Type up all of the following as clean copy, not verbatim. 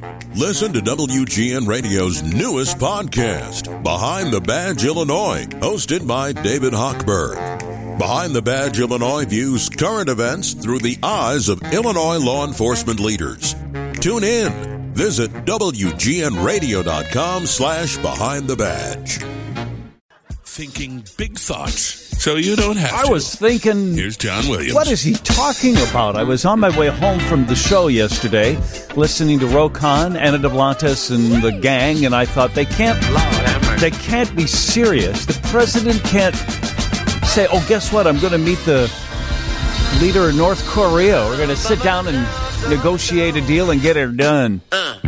Listen to WGN Radio's newest podcast, Behind the Badge Illinois, hosted by David Hochberg. Behind the Badge Illinois views current events through the eyes of Illinois law enforcement leaders. Tune in. Visit WGNRadio.com/Behind the Badge. Thinking big thoughts so you don't have to. I was thinking, here's John Williams. What is he talking about? I was on my way home from the show yesterday, listening to Rokon, Ana de Blantis, and the gang, and I thought they can't be serious. The president can't say, oh, guess what? I'm going to meet the leader of North Korea. We're going to sit down and negotiate a deal and get it done.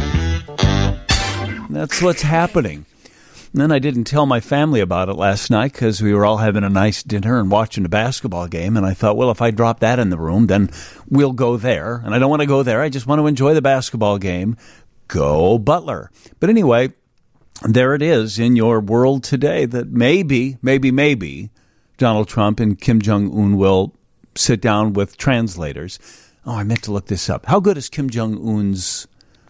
That's what's happening. And then I didn't tell my family about it last night because we were all having a nice dinner and watching a basketball game. And I thought, well, if I drop that in the room, then we'll go there. And I don't want to go there. I just want to enjoy the basketball game. Go Butler. But anyway, there it is in your world today that maybe Donald Trump and Kim Jong-un will sit down with translators. Oh, I meant to look this up. How good is Kim Jong-un's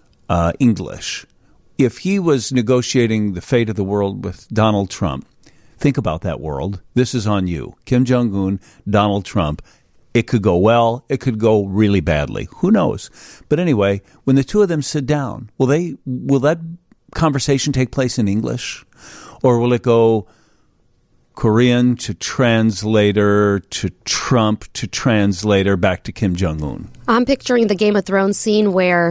English? If he was negotiating the fate of the world with Donald Trump, think about that world. This is on you. Kim Jong-un, Donald Trump. It could go well. It could go really badly. Who knows? But anyway, when the two of them sit down, will that conversation take place in English? Or will it go Korean to translator to Trump to translator back to Kim Jong-un? I'm picturing the Game of Thrones scene where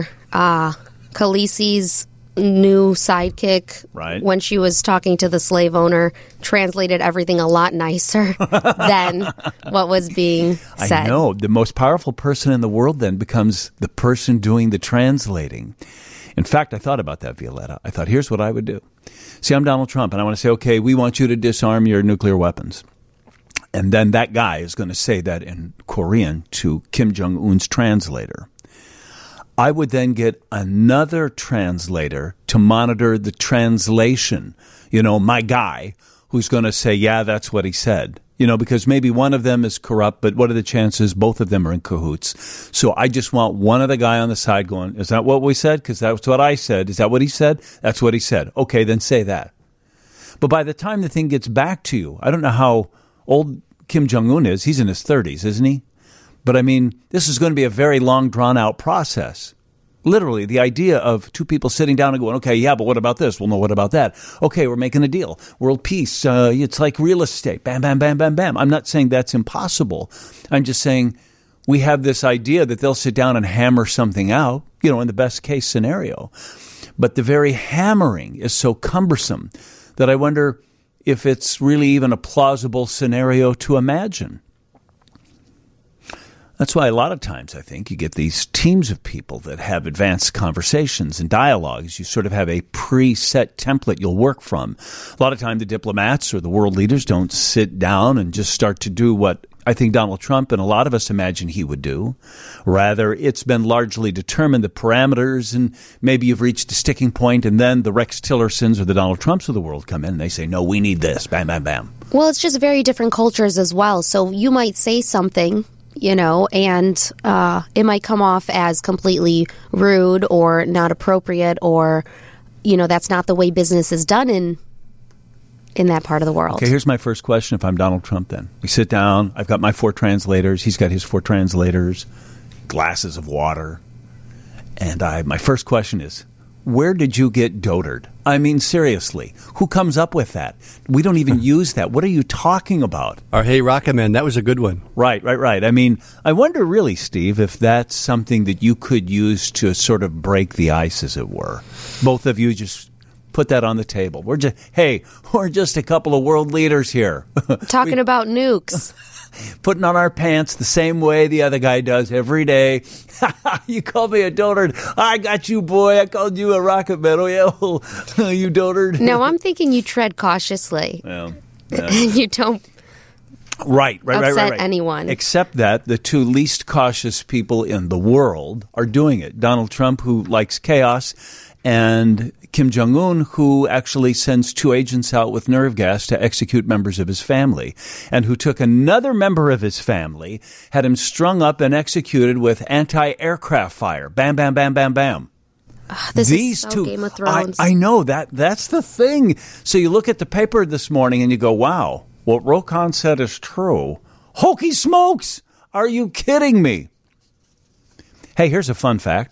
Khaleesi's new sidekick, right, when she was talking to the slave owner, translated everything a lot nicer than what was being said. I know. The most powerful person in the world then becomes the person doing the translating. In fact, I thought about that, Violetta. I thought, here's what I would do. See, I'm Donald Trump, and I want to say, okay, we want you to disarm your nuclear weapons. And then that guy is going to say that in Korean to Kim Jong-un's translator. I would then get another translator to monitor the translation. You know, my guy who's going to say, yeah, that's what he said. You know, because maybe one of them is corrupt, but what are the chances both of them are in cahoots? So I just want one of the guy on the side going, is that what we said? Because that's what I said. Is that what he said? That's what he said. Okay, then say that. But by the time the thing gets back to you, I don't know how old Kim Jong-un is. He's in his 30s, isn't he? But I mean, this is going to be a very long, drawn-out process. Literally, the idea of two people sitting down and going, okay, yeah, but what about this? Well, no, what about that? Okay, we're making a deal. World peace. It's like real estate. Bam, bam, bam, bam, bam. I'm not saying that's impossible. I'm just saying we have this idea that they'll sit down and hammer something out, you know, in the best case scenario. But the very hammering is so cumbersome that I wonder if it's really even a plausible scenario to imagine. That's why a lot of times I think you get these teams of people that have advanced conversations and dialogues. You sort of have a preset template you'll work from. A lot of time the diplomats or the world leaders don't sit down and just start to do what I think Donald Trump and a lot of us imagine he would do. Rather, it's been largely determined, the parameters, and maybe you've reached a sticking point, and then the Rex Tillersons or the Donald Trumps of the world come in and they say, no, we need this. Bam, bam, bam. Well, it's just very different cultures as well. So you might say something, you know, and it might come off as completely rude or not appropriate or, you know, that's not the way business is done in that part of the world. Okay, here's my first question if I'm Donald Trump then. We sit down, I've got my 4 translators, he's got his 4 translators, glasses of water, and my first question is, where did you get dotard? I mean, seriously, who comes up with that? We don't even use that. What are you talking about? Or, hey, Rockaman, that was a good one. Right. I mean, I wonder really, Steve, if that's something that you could use to sort of break the ice, as it were. Both of you just put that on the table. We're just a couple of world leaders here. Talking about nukes. Putting on our pants the same way the other guy does every day. You called me a dotard. I got you, boy. I called you a rocket man. Oh, yeah, you dotard. No, I'm thinking you tread cautiously. Yeah. You don't upset anyone. Except that the 2 least cautious people in the world are doing it. Donald Trump, who likes chaos, and Kim Jong-un, who actually sends 2 agents out with nerve gas to execute members of his family, and who took another member of his family, had him strung up and executed with anti-aircraft fire. Bam, bam, bam, bam, bam. This These is so two, Game of Thrones. I know that's the thing. So you look at the paper this morning and you go, wow, what Rokan said is true. Hokey smokes! Are you kidding me? Hey, here's a fun fact.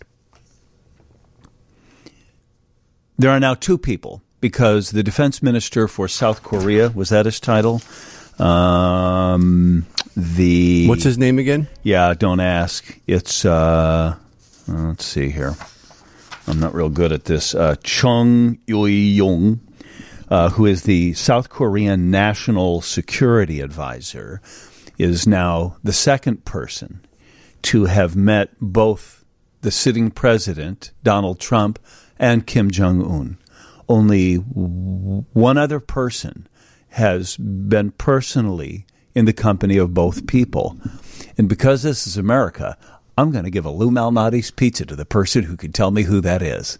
There are now two people, because the defense minister for South Korea, was that his title? What's his name again? Yeah, don't ask. It's, let's see here. I'm not real good at this. Chung Ui-yong, who is the South Korean National Security Advisor, is now the second person to have met both the sitting president, Donald Trump, and Kim Jong-un. Only one other person has been personally in the company of both people. And because this is America, I'm going to give a Lou Malnati's pizza to the person who can tell me who that is.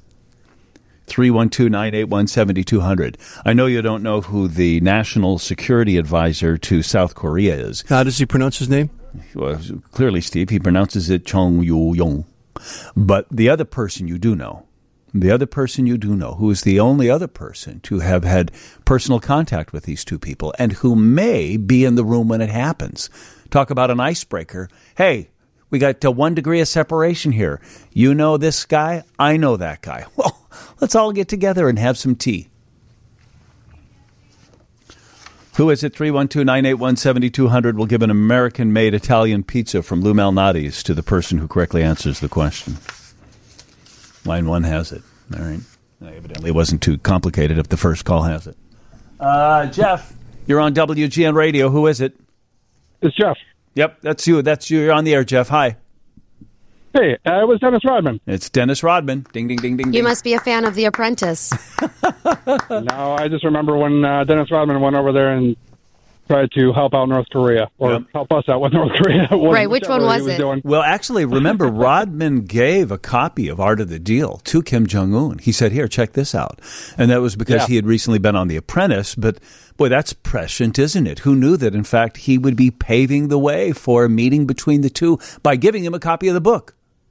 312-981-7200. I know you don't know who the National Security Advisor to South Korea is. How does he pronounce his name? Well, clearly, Steve, he pronounces it Chung Yu-yong. But the other person you do know, who is the only other person to have had personal contact with these two people and who may be in the room when it happens. Talk about an icebreaker. Hey, we got 1 degree of separation here. You know this guy, I know that guy. Well, let's all get together and have some tea. Who is it? 312-981-7200. We'll give an American-made Italian pizza from Lou Malnati's to the person who correctly answers the question. Line 1 has it. All right. Evidently, it wasn't too complicated if the first call has it. Jeff, you're on WGN Radio. Who is it? It's Jeff. Yep, that's you. That's you. You're on the air, Jeff. Hi. Hey, it was Dennis Rodman. It's Dennis Rodman. Ding, ding, ding, ding, You ding. must be a fan of The Apprentice. No, I just remember when Dennis Rodman went over there and tried to help out North Korea, or help us out with North Korea. Right, which one was it? Doing. Well, actually, remember, Rodman gave a copy of Art of the Deal to Kim Jong-un. He said, here, check this out. And that was because he had recently been on The Apprentice. But, boy, that's prescient, isn't it? Who knew that, in fact, he would be paving the way for a meeting between the two by giving him a copy of the book?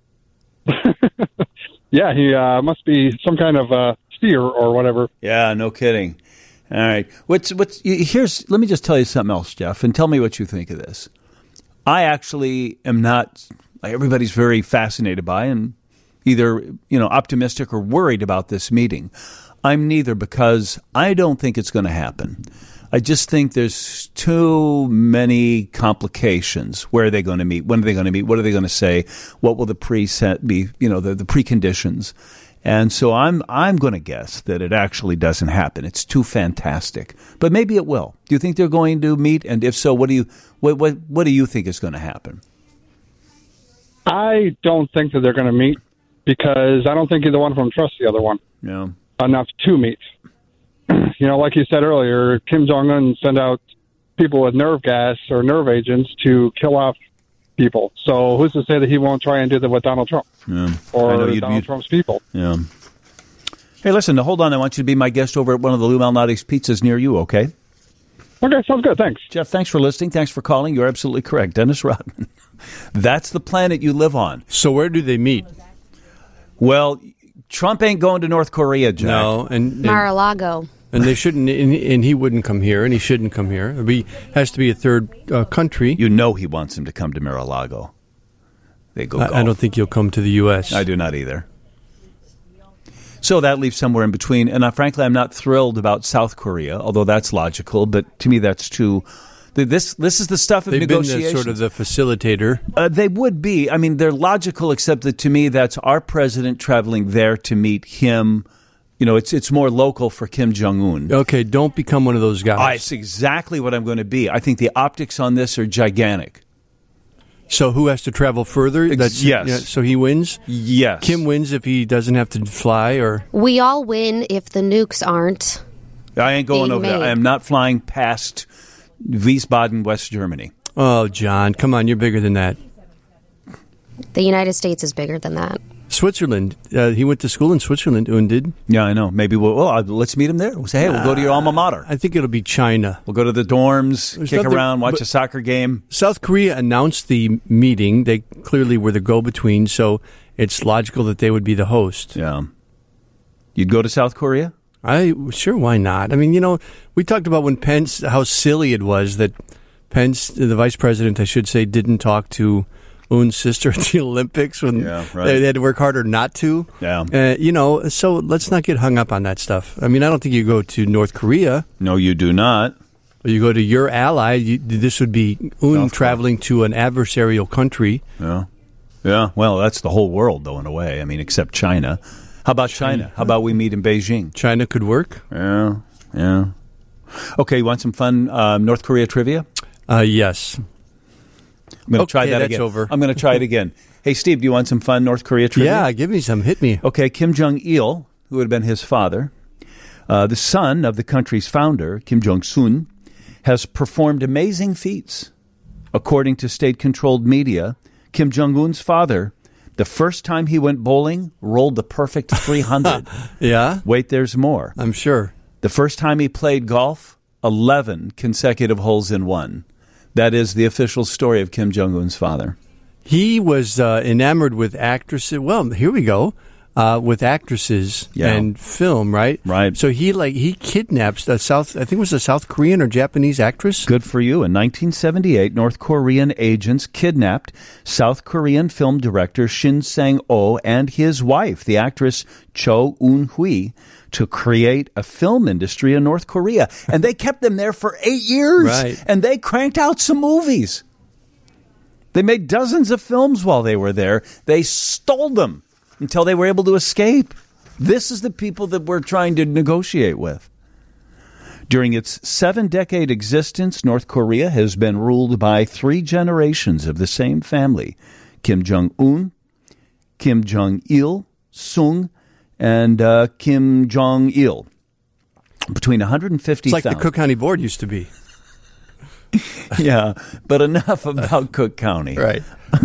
Yeah, he must be some kind of seer or whatever. Yeah, no kidding. All right. Let me just tell you something else, Jeff, and tell me what you think of this. I actually am not, like everybody's very fascinated by and either, optimistic or worried about this meeting. I'm neither, because I don't think it's going to happen. I just think there's too many complications. Where are they going to meet? When are they going to meet? What are they going to say? What will the preset be? The preconditions. And so I'm going to guess that it actually doesn't happen. It's too fantastic, but maybe it will. Do you think they're going to meet? And if so, what do you think is going to happen? I don't think that they're going to meet, because I don't think either one of them trusts the other one enough to meet. Like you said earlier, Kim Jong-un sent out people with nerve gas or nerve agents to kill off people. So who's to say that he won't try and do that with Donald Trump or Donald Trump's people? Yeah. Hey, listen, hold on. I want you to be my guest over at one of the Lou Malnati's pizzas near you, okay? Okay, sounds good. Thanks. Jeff, thanks for listening. Thanks for calling. You're absolutely correct. Dennis Rodman. That's the planet you live on. So where do they meet? Well, Trump ain't going to North Korea, Jack. No, and Mar-a-Lago. And they shouldn't, and he wouldn't come here, and he shouldn't come here. Has to be a third country. You know he wants him to come to Mar-a-Lago. They go golf. I don't think he'll come to the U.S. I do not either. So that leaves somewhere in between. And frankly, I'm not thrilled about South Korea, although that's logical. But to me, that's too... This is the stuff of negotiations. They've been sort of the facilitator. They would be. I mean, they're logical, except that to me, that's our president traveling there to meet him. It's more local for Kim Jong-un. Okay, don't become one of those guys. It's exactly what I'm going to be. I think the optics on this are gigantic. So who has to travel further? Yes. So he wins? Yes. Kim wins if he doesn't have to fly, or? We all win if the nukes aren't. I ain't going over there. made. I am not flying past Wiesbaden, West Germany. Oh, John, come on, you're bigger than that. The United States is bigger than that. Switzerland. He went to school in Switzerland, and did. Yeah, I know. Maybe let's meet him there. We'll say, hey, we'll go to your alma mater. I think it'll be China. We'll go to the dorms, kick around, watch a soccer game. South Korea announced the meeting. They clearly were the go-between, so it's logical that they would be the host. Yeah. You'd go to South Korea? Sure, why not? I mean, we talked about when Pence, how silly it was that Pence, the vice president, I should say, didn't talk to Un's sister at the Olympics when they had to work harder not to. Yeah. So let's not get hung up on that stuff. I mean, I don't think you go to North Korea. No, you do not. Or you go to your ally. This would be Un traveling to an adversarial country. Yeah. Yeah. Well, that's the whole world, though, in a way. I mean, except China. How about China? How about we meet in Beijing? China could work. Yeah. Yeah. Okay, you want some fun North Korea trivia? Yes. I'm going to try that again. Over. I'm going to try it again. Hey, Steve, do you want some fun North Korea trivia? Yeah, give me some. Hit me. Okay, Kim Jong-il, who had been his father, the son of the country's founder, Kim Jong-un, has performed amazing feats. According to state-controlled media, Kim Jong-un's father, the first time he went bowling, rolled the perfect 300. Yeah? Wait, there's more. I'm sure. The first time he played golf, 11 consecutive holes in one. That is the official story of Kim Jong-un's father. He was enamored with actresses. Well, here we go. With actresses and film, right? Right. So he kidnaps I think it was a South Korean or Japanese actress. Good for you. In 1978, North Korean agents kidnapped South Korean film director Shin Sang-oh and his wife, the actress Cho Eun-hui, to create a film industry in North Korea. And they kept them there for 8 years. Right. And they cranked out some movies. They made dozens of films while they were there. They stole them until they were able to escape. This is the people that we're trying to negotiate with. During its 7-decade existence, North Korea has been ruled by 3 generations of the same family: Kim Jong-un, Kim Jong-il, Sung, and Kim Jong-il. Between 150,000... It's like the Cook County Board used to be. Yeah, but enough about Cook County. Right.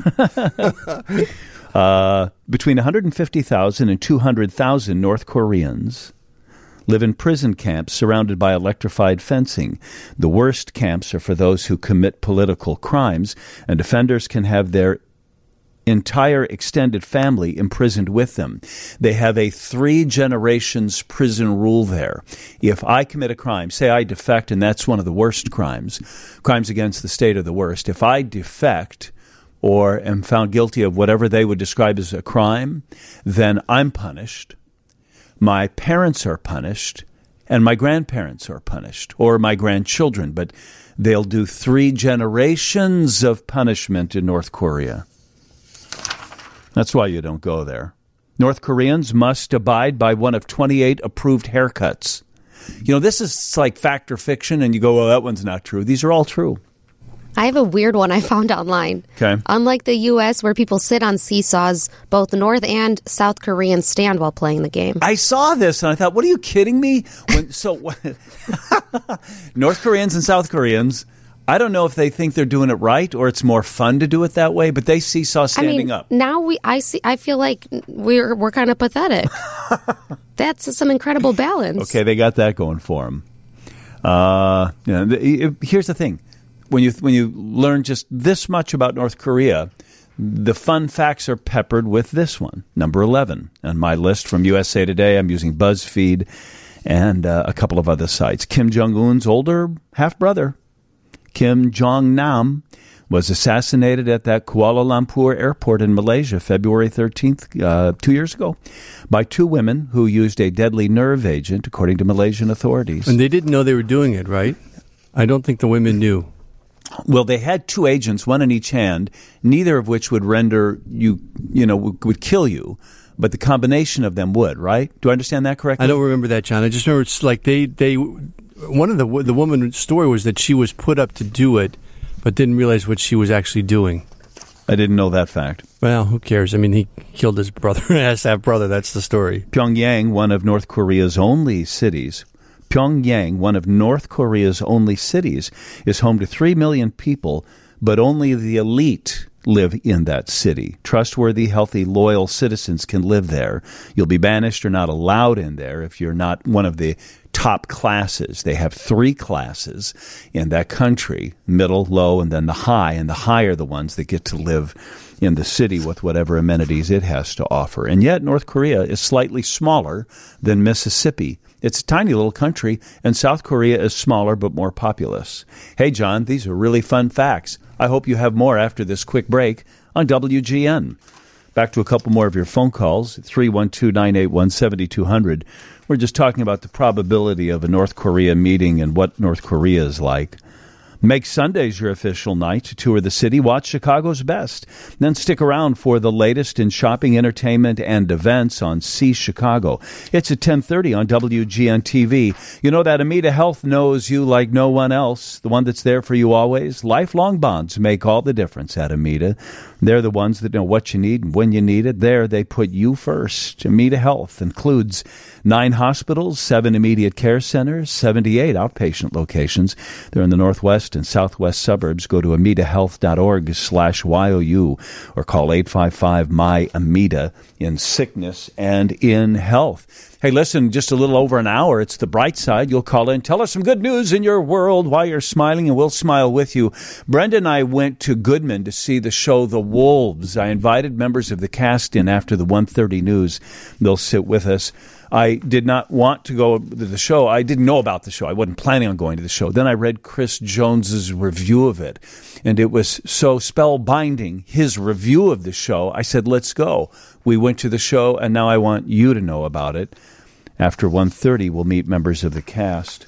Between 150,000 and 200,000 North Koreans live in prison camps surrounded by electrified fencing. The worst camps are for those who commit political crimes, and offenders can have their entire extended family imprisoned with them. They have a 3 generations prison rule there. If I commit a crime, say I defect, and that's one of the worst crimes against the state are the worst. If I defect or am found guilty of whatever they would describe as a crime, then I'm punished, my parents are punished, and my grandparents are punished, or my grandchildren. But they'll do 3 generations of punishment in North Korea. That's why you don't go there. North Koreans must abide by one of 28 approved haircuts. This is like fact or fiction, and you go, well, that one's not true. These are all true. I have a weird one I found online. Okay. Unlike the U.S., where people sit on seesaws, both North and South Koreans stand while playing the game. I saw this, and I thought, what are you kidding me? North Koreans and South Koreans, I don't know if they think they're doing it right or it's more fun to do it that way, but they seesaw standing up. Now I feel like we're kind of pathetic. That's some incredible balance. Okay, they got that going for them. Here's the thing. When you learn just this much about North Korea, the fun facts are peppered with this one, number 11 on my list from USA Today. I'm using BuzzFeed and a couple of other sites. Kim Jong-un's older half-brother, Kim Jong-nam, was assassinated at that Kuala Lumpur airport in Malaysia February 13th, 2 years ago, by 2 women who used a deadly nerve agent, according to Malaysian authorities. And they didn't know they were doing it, right? I don't think the women knew. Well, they had 2 agents, one in each hand, neither of which would render would kill you, but the combination of them would, right? Do I understand that correctly? I don't remember that, John. I just remember it's like they one of the woman's story was that she was put up to do it, but didn't realize what she was actually doing. I didn't know that fact. Well, who cares? I mean, he killed his brother, has to have brother. That's the story. Pyongyang, one of North Korea's only cities, is home to 3 million people, but only the elite live in that city. Trustworthy, healthy, loyal citizens can live there. You'll be banished or not allowed in there if you're not one of the top classes. They have 3 classes in that country, middle, low, and then the high. And the high are the ones that get to live in the city with whatever amenities it has to offer. And yet North Korea is slightly smaller than Mississippi. It's a tiny little country, and South Korea is smaller but more populous. Hey, John, these are really fun facts. I hope you have more after this quick break on WGN. Back to a couple more of your phone calls, 312-981-7200. We're just talking about the probability of a North Korea meeting and what North Korea is like. Make Sundays your official night to tour the city. Watch Chicago's Best. Then stick around for the latest in shopping, entertainment, and events on See Chicago. It's at 10:30 on WGN TV. You know that Amita Health knows you like no one else, the one that's there for you always. Lifelong bonds make all the difference at Amita. They're the ones that know what you need and when you need it. There, they put you first. Amita Health includes 9 hospitals, 7 immediate care centers, 78 outpatient locations. They're in the northwest and southwest suburbs. Go to amitahealth.org/YOU or call 855-MY-AMITA in sickness and in health. Hey, listen, just a little over an hour. It's the bright side. You'll call in. Tell us some good news in your world while you're smiling, and we'll smile with you. Brenda and I went to Goodman to see the show The Wolves. I invited members of the cast in after the 1:30 news. They'll sit with us. I did not want to go to the show. I didn't know about the show. I wasn't planning on going to the show. Then I read Chris Jones's review of it, and it was so spellbinding, his review of the show. I said, let's go. We went to the show, and now I want you to know about it. After 1:30, we'll meet members of the cast.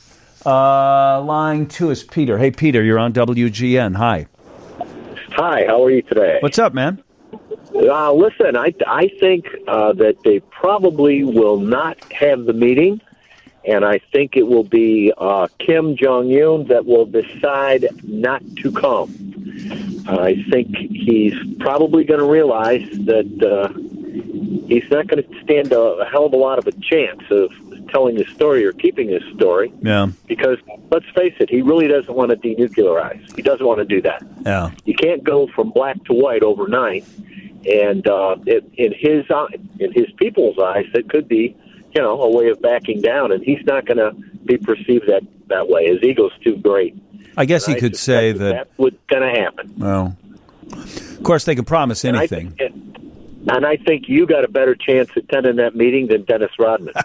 Line 2 is Peter. Hey, Peter, you're on WGN. Hi. Hi, how are you today? What's up, man? Listen, I think that they probably will not have the meeting, and I think it will be Kim Jong-un that will decide not to come. I think he's probably going to realize that he's not going to stand a hell of a lot of a chance of telling his story or keeping his story. Yeah. Because, let's face it, he really doesn't want to denuclearize. He doesn't want to do that. Yeah. You can't go from black to white overnight. And in his people's eyes, it could be, a way of backing down, and he's not going to be perceived that way. His ego's too great. I guess he could say that that's what's going to happen. Well, of course, they can promise anything. And I think you got a better chance attending that meeting than Dennis Rodman.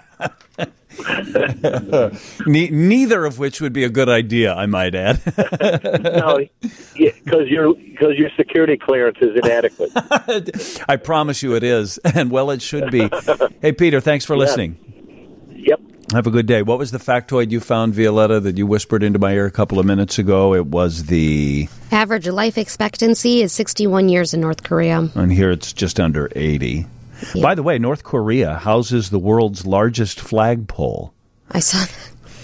Neither of which would be a good idea, I might add. No, because your security clearance is inadequate. I promise you it is, and well, it should be. Hey, Peter, thanks for listening. Yep. Have a good day. What was the factoid you found, Violetta, that you whispered into my ear a couple of minutes ago? It was the average life expectancy is 61 years in North Korea. And here it's just under 80. Yeah. By the way, North Korea houses the world's largest flagpole. I saw that.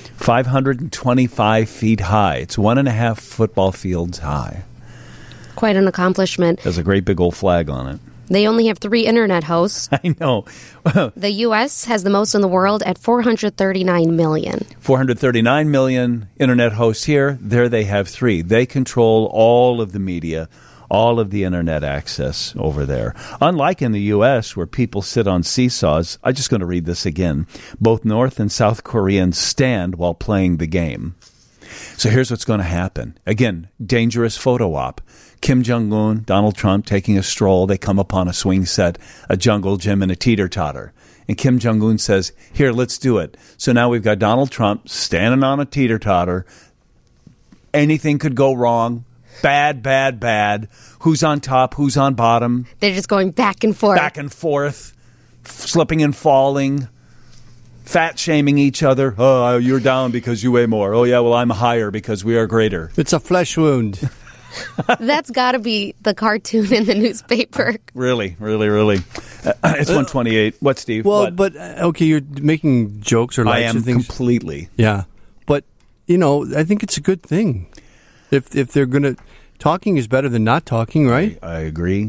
525 feet high. It's 1.5 football fields high. Quite an accomplishment. There's a great big old flag on it. They only have 3 internet hosts. I know. The U.S. has the most in the world at 439 million. 439 million internet hosts here. There they have 3. They control all of the media, all of the internet access over there. Unlike in the U.S., where people sit on seesaws, I'm just going to read this again. Both North and South Koreans stand while playing the game. So here's what's going to happen. Again, dangerous photo op. Kim Jong-un, Donald Trump taking a stroll. They come upon a swing set, a jungle gym, and a teeter-totter. And Kim Jong-un says, here, let's do it. So now we've got Donald Trump standing on a teeter-totter. Anything could go wrong. Bad, bad, bad. Who's on top? Who's on bottom? They're just going back and forth. Back and forth. Slipping and falling. Fat-shaming each other. Oh, you're down because you weigh more. Oh, yeah, well, I'm higher because we are greater. It's a flesh wound. That's got to be the cartoon in the newspaper. Really, really, really. It's 128. What, Steve? Well, what? but, okay, you're making jokes or lights I am and things. Completely. Yeah. But, I think it's a good thing. If they're going to... Talking is better than not talking, right? I agree.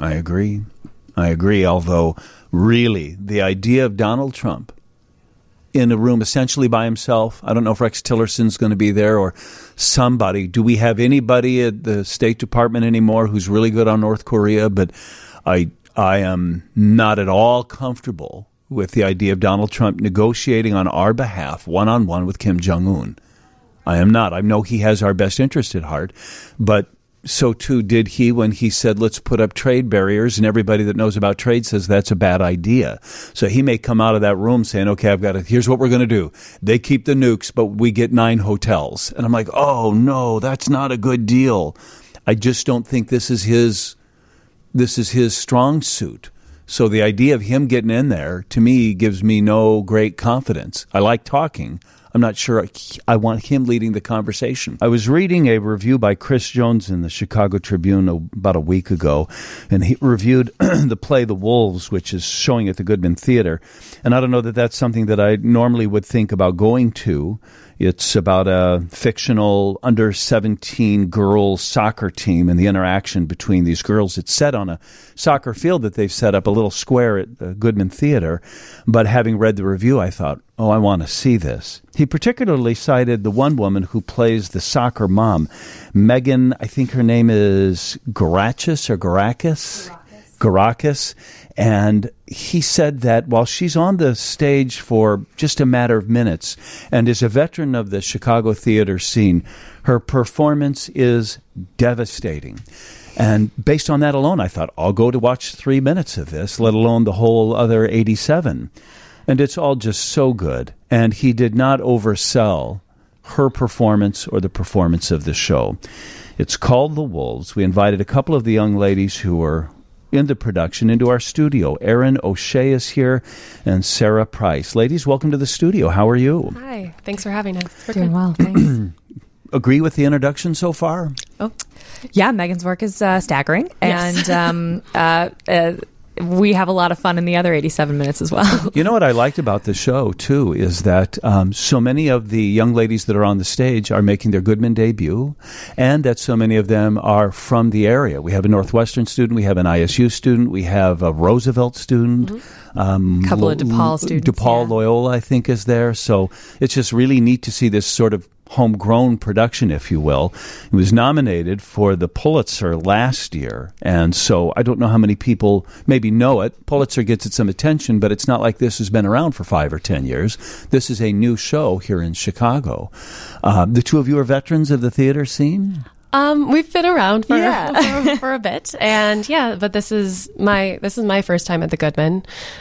Although, really, the idea of Donald Trump in a room essentially by himself, I don't know if Rex Tillerson's going to be there or somebody. Do we have anybody at the State Department anymore who's really good on North Korea? But I am not at all comfortable with the idea of Donald Trump negotiating on our behalf, one-on-one with Kim Jong-un. I am not. I know he has our best interest at heart, but so too did he when he said, let's put up trade barriers, and everybody that knows about trade says that's a bad idea. So he may come out of that room saying, okay, here's what we're going to do. They keep the nukes, but we get 9 hotels. And I'm like, oh no, that's not a good deal. I just don't think this is his strong suit. So the idea of him getting in there, to me, gives me no great confidence. I like talking. I'm not sure I want him leading the conversation. I was reading a review by Chris Jones in the Chicago Tribune about a week ago, and he reviewed the play The Wolves, which is showing at the Goodman Theater. And I don't know that that's something that I normally would think about going to. It's about a fictional under-17 girls soccer team and the interaction between these girls. It's set on a soccer field that they've set up, a little square at the Goodman Theater. But having read the review, I thought, oh, I want to see this. He particularly cited the one woman who plays the soccer mom, Megan, I think her name is Garakis. And he said that while she's on the stage for just a matter of minutes and is a veteran of the Chicago theater scene, her performance is devastating. And based on that alone, I thought, I'll go to watch 3 minutes of this, let alone the whole other 87. And it's all just so good. And he did not oversell her performance or the performance of the show. It's called The Wolves. We invited a couple of the young ladies who were in the production into our studio. Erin O'Shea is here and Sarah Price. Ladies, welcome to the studio. How are you? Hi. Thanks for having us. Doing well, thanks. Agree with the introduction so far? Oh, yeah. Megan's work is staggering. Yes. And we have a lot of fun in the other 87 minutes as well. You know what I liked about the show, too, is that so many of the young ladies that are on the stage are making their Goodman debut, and that so many of them are from the area. We have a Northwestern student, we have an ISU student, we have a Roosevelt student. Mm-hmm. A couple of DePaul students. DePaul Loyola, I think, is there. So it's just really neat to see this sort of homegrown production, if you will. It was nominated for the Pulitzer last year, and so I don't know how many people maybe know it. Pulitzer gets it some attention, but it's not like this has been around for 5 or 10 years. This is a new show here in Chicago. The two of you are veterans of the theater scene? We've been around for a bit, and but this is my first time at the Goodman.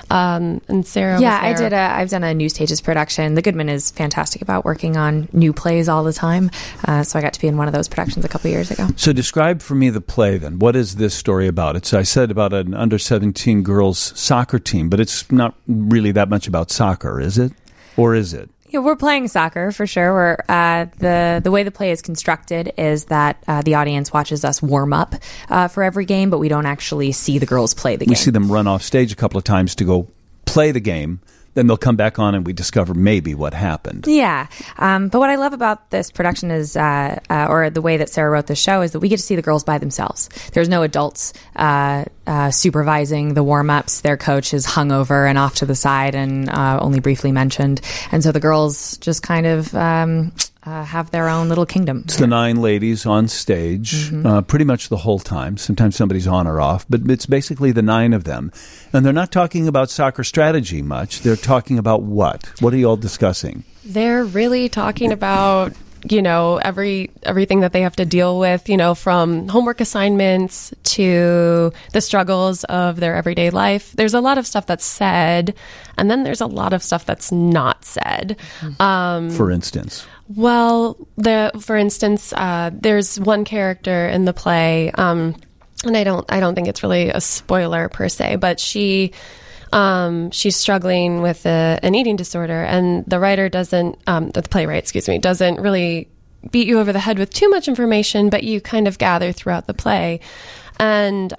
And Sarah, I've done a New Stages production. The Goodman is fantastic about working on new plays all the time, so I got to be in one of those productions a couple years ago. So describe for me the play then. What is this story about? I said about an under-17 girls soccer team, but it's not really that much about soccer, is it? Or is it? Yeah, we're playing soccer for sure. The way the play is constructed is that the audience watches us warm up for every game, but we don't actually see the girls play the game. We see them run off stage a couple of times to go play the game. Then they'll come back on and we discover maybe what happened. Yeah. But what I love about this production is, or the way that Sarah wrote the show, is that we get to see the girls by themselves. There's no adults supervising the warm-ups. Their coach is hungover and off to the side and only briefly mentioned. And so the girls just kind of have their own little kingdom. It's the 9 ladies on stage pretty much the whole time. Sometimes somebody's on or off, but it's basically the 9 of them. And they're not talking about soccer strategy much. They're talking about what? What are you all discussing? They're really talking about, everything that they have to deal with, from homework assignments to the struggles of their everyday life. There's a lot of stuff that's said, and then there's a lot of stuff that's not said. For instance? Well, there's one character in the play, and I don't think it's really a spoiler per se, but she's struggling with an eating disorder, and the playwright doesn't really beat you over the head with too much information, but you kind of gather throughout the play. And,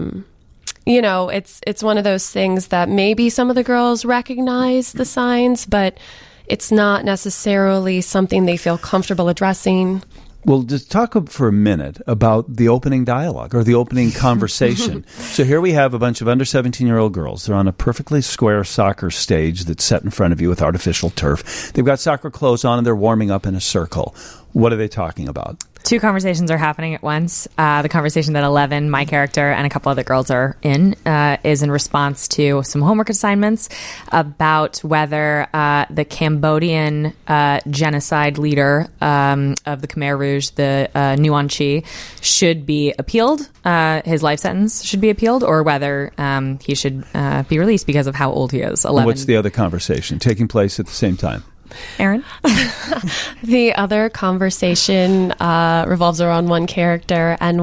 it's one of those things that maybe some of the girls recognize the signs, but it's not necessarily something they feel comfortable addressing. Well, just talk for a minute about the opening dialogue or the opening conversation. So here we have a bunch of under 17-year-old girls. They're on a perfectly square soccer stage that's set in front of you with artificial turf. They've got soccer clothes on and they're warming up in a circle. What are they talking about? Two conversations are happening at once. The conversation that 11, my character, and a couple other girls are in is in response to some homework assignments about whether the Cambodian genocide leader of the Khmer Rouge, the Nguyen Chi, should be appealed. His life sentence should be appealed, or whether he should be released because of how old he is. 11. What's the other conversation taking place at the same time? Aaron? The other conversation revolves around one character and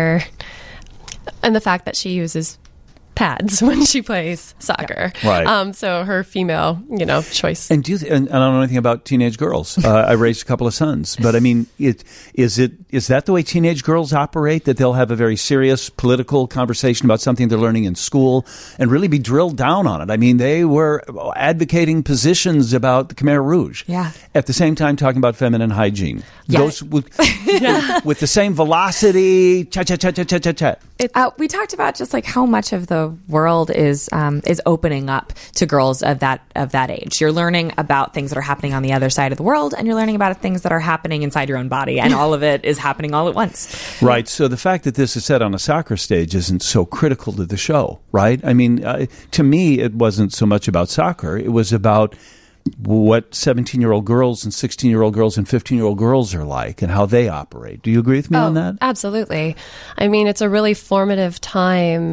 the fact that she uses pads when she plays soccer. Yeah. Right. So her female, choice. And and I don't know anything about teenage girls. I raised a couple of sons, but I mean, is that the way teenage girls operate? That they'll have a very serious political conversation about something they're learning in school and really be drilled down on it. I mean, they were advocating positions about the Khmer Rouge. Yeah. At the same time, talking about feminine hygiene. Yes. With the same velocity. Chat. We talked about just like how much of the world is opening up to girls of that age. You're learning about things that are happening on the other side of the world, and you're learning about things that are happening inside your own body, and all of it is happening all at once. Right. So the fact that this is set on a soccer stage isn't so critical to the show, right? I mean, to me, it wasn't so much about soccer. It was about what 17-year-old girls and 16-year-old girls and 15-year-old girls are like and how they operate. Do you agree with me on that? Absolutely. I mean, it's a really formative time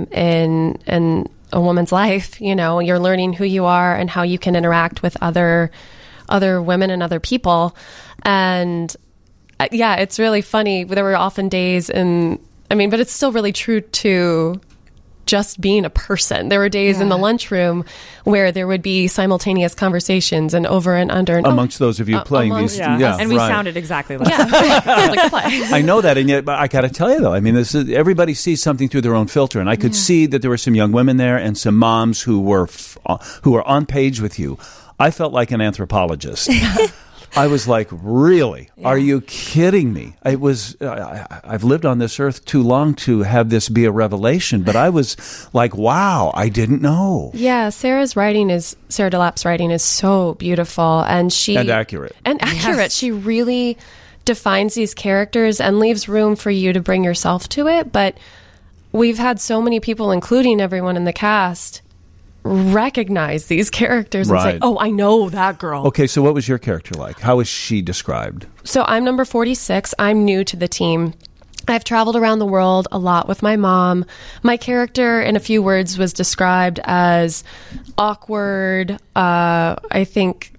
in a woman's life. You're learning who you are and how you can interact with other women and other people. And it's really funny. There were often days but it's still really true to just being a person. There were days in the lunchroom where there would be simultaneous conversations and over and under. Amongst those of you playing these. Yeah. And we sounded exactly like like play. I know that, and yet I got to tell you, though, I mean, everybody sees something through their own filter, and I could see that there were some young women there and some moms who were on page with you. I felt like an anthropologist. I was like, really? Yeah. Are you kidding me? I've lived on this earth too long to have this be a revelation, but I was like, wow, I didn't know. Yeah, Sarah DeLapp's writing is so beautiful and accurate. Yes. She really defines these characters and leaves room for you to bring yourself to it. But we've had so many people, including everyone in the cast, recognize these characters and say, oh, I know that girl. Okay, so what was your character like? How is she described? So I'm number 46. I'm new to the team. I've traveled around the world a lot with my mom. My character, in a few words, was described as awkward. I think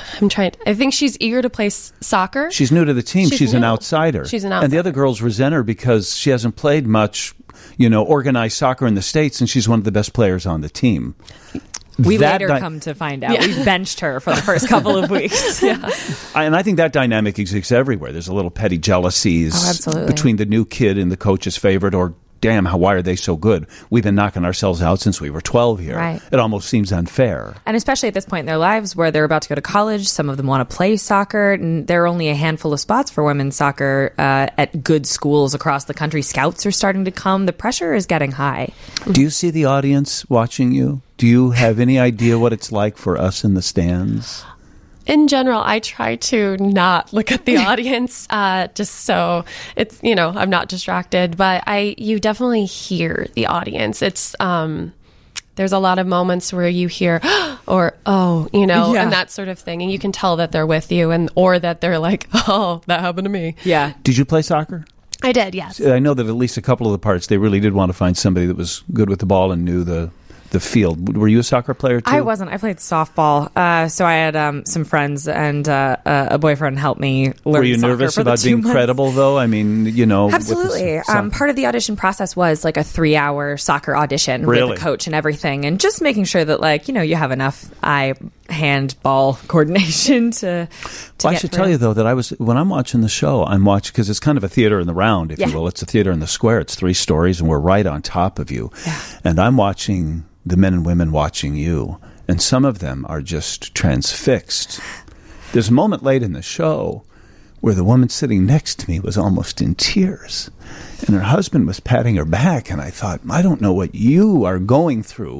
she's eager to play soccer. She's new to the team. She's an outsider. She's an outsider. And the other girls resent her because she hasn't played much organized soccer in the States, and she's one of the best players on the team. We later come to find out. We benched her for the first couple of weeks. And I think that dynamic exists everywhere. There's a little petty jealousies between the new kid and the coach's favorite, or damn, why are they so good? We've been knocking ourselves out since we were 12 here. Right. It almost seems unfair. And especially at this point in their lives where they're about to go to college, some of them want to play soccer, and there are only a handful of spots for women's soccer at good schools across the country. Scouts are starting to come. The pressure is getting high. Do you see the audience watching you? Do you have any idea what it's like for us in the stands? In general, I try to not look at the audience, just so it's, I'm not distracted, but you definitely hear the audience. It's, there's a lot of moments where you hear, or, and that sort of thing. And you can tell that they're with you or that they're like, oh, that happened to me. Yeah. Did you play soccer? I did, yes. I know that at least a couple of the parts, they really did want to find somebody that was good with the ball and knew the field. Were you a soccer player too? I wasn't. I played softball. So I had some friends and a boyfriend help me learn soccer. Were you nervous about being credible, though? I mean, Absolutely. Part of the audition process was like a 3-hour soccer audition with a coach and everything, and just making sure that you have enough hand-ball coordination to I should tell you, though, that when I'm watching the show, I'm watching, because it's kind of a theater in the round, if you will. It's a theater in the square. It's 3 stories, and we're right on top of you. Yeah. And I'm watching the men and women watching you, and some of them are just transfixed. There's a moment late in the show where the woman sitting next to me was almost in tears, and her husband was patting her back, and I thought, I don't know what you are going through,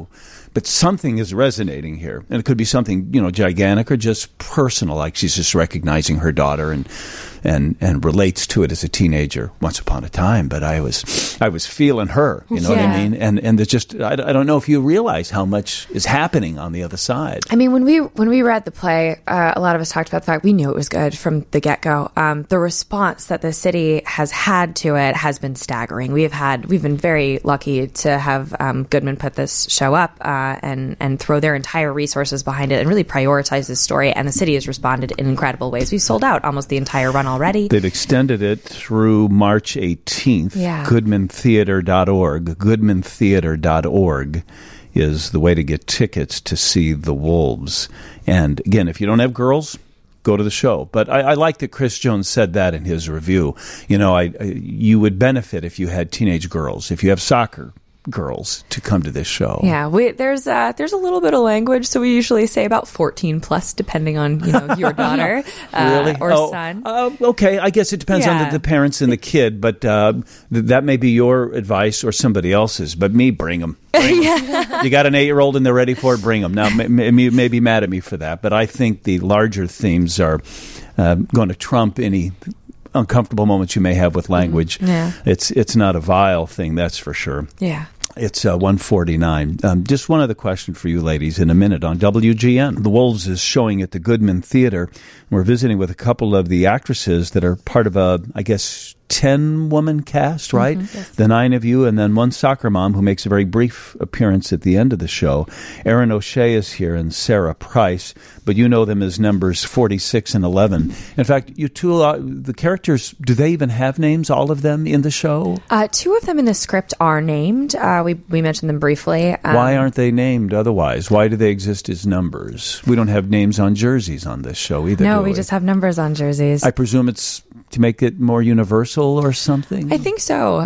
But something is resonating here. And it could be something, gigantic or just personal, like she's just recognizing her daughter and relates to it as a teenager once upon a time. But I was feeling her, you know what I mean? And there's just, I don't know if you realize how much is happening on the other side. I mean, when we read the play, a lot of us talked about the fact we knew it was good from the get-go. The response that the city has had to it has been staggering. We've been very lucky to have Goodman put this show up and throw their entire resources behind it and really prioritize this story. And the city has responded in incredible ways. We've sold out almost the entire run already. They've extended it through March 18th. Yeah. GoodmanTheater.org. GoodmanTheater.org is the way to get tickets to see The Wolves. And again, if you don't have girls, go to the show. But I like that Chris Jones said that in his review. You would benefit if you had teenage girls, if you have soccer girls to come to this show. Yeah, there's a little bit of language, so we usually say about 14 plus, depending on your daughter really? Or son. Okay, I guess it depends on the parents and the kid, but that may be your advice or somebody else's. But me, bring them. You got an 8-year-old and they're ready for it, bring them. Now, you may be mad at me for that, but I think the larger themes are going to trump any uncomfortable moments you may have with language. Yeah. It's not a vile thing, that's for sure. Yeah. It's 1:49. Just one other question for you ladies in a minute on WGN. The Wolves is showing at the Goodman Theater. We're visiting with a couple of the actresses that are part of a, 10-woman cast, right? Mm-hmm, yes. The 9 of you, and then one soccer mom who makes a very brief appearance at the end of the show. Erin O'Shea is here and Sarah Price, but you know them as numbers 46 and 11. In fact, you two, the characters, do they even have names, all of them in the show? 2 of them in the script are named. We mentioned them briefly. Why aren't they named otherwise? Why do they exist as numbers? We don't have names on jerseys on this show either. No, we just have numbers on jerseys. I presume it's to make it more universal or something? I think so.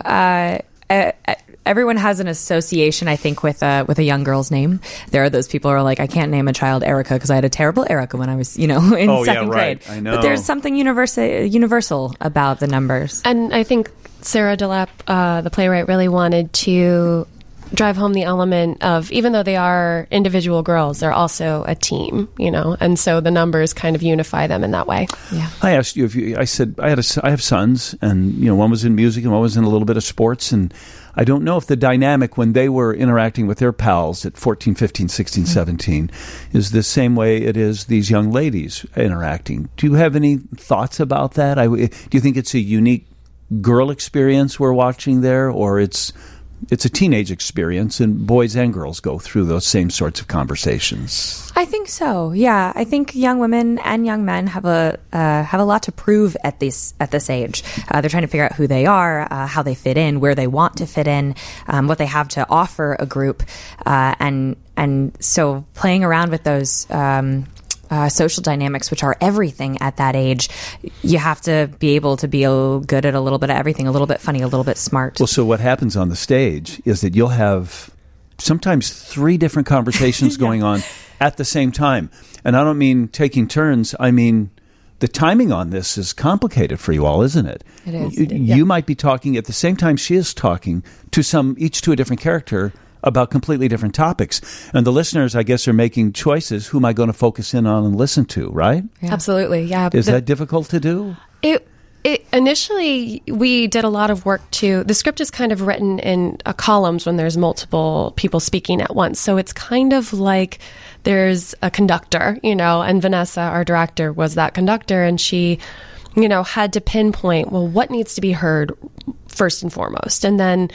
Everyone has an association, I think, with a young girl's name. There are those people who are like, I can't name a child Erica because I had a terrible Erica when I was, in second grade. I know. But there's something universal about the numbers. And I think Sarah DeLapp, the playwright, really wanted to drive home the element of, even though they are individual girls, they're also a team, and so the numbers kind of unify them in that way. Yeah. I asked you I said I have sons, and one was in music and one was in a little bit of sports, and I don't know if the dynamic when they were interacting with their pals at 14, 15, 16, 17 is the same way it is these young ladies interacting. Do you have any thoughts about that? Do you think it's a unique girl experience we're watching there, or it's a teenage experience, and boys and girls go through those same sorts of conversations? I think so. Yeah, I think young women and young men have a lot to prove at this age. They're trying to figure out who they are, how they fit in, where they want to fit in, what they have to offer a group, and so playing around with those social dynamics, which are everything at that age, you have to be able to be good at a little bit of everything, a little bit funny, a little bit smart. Well, so what happens on the stage is that you'll have sometimes 3 different conversations going on at the same time. And I don't mean taking turns. I mean, the timing on this is complicated for you all, isn't it? It is. You might be talking at the same time she is talking to each to a different character about completely different topics. And the listeners, I guess, are making choices. Who am I going to focus in on and listen to, right? Yeah. Absolutely, yeah. Is that difficult to do? It initially, we did a lot of work the script is kind of written in columns when there's multiple people speaking at once. So it's kind of like there's a conductor, and Vanessa, our director, was that conductor, and she, had to pinpoint, well, what needs to be heard first and foremost, and then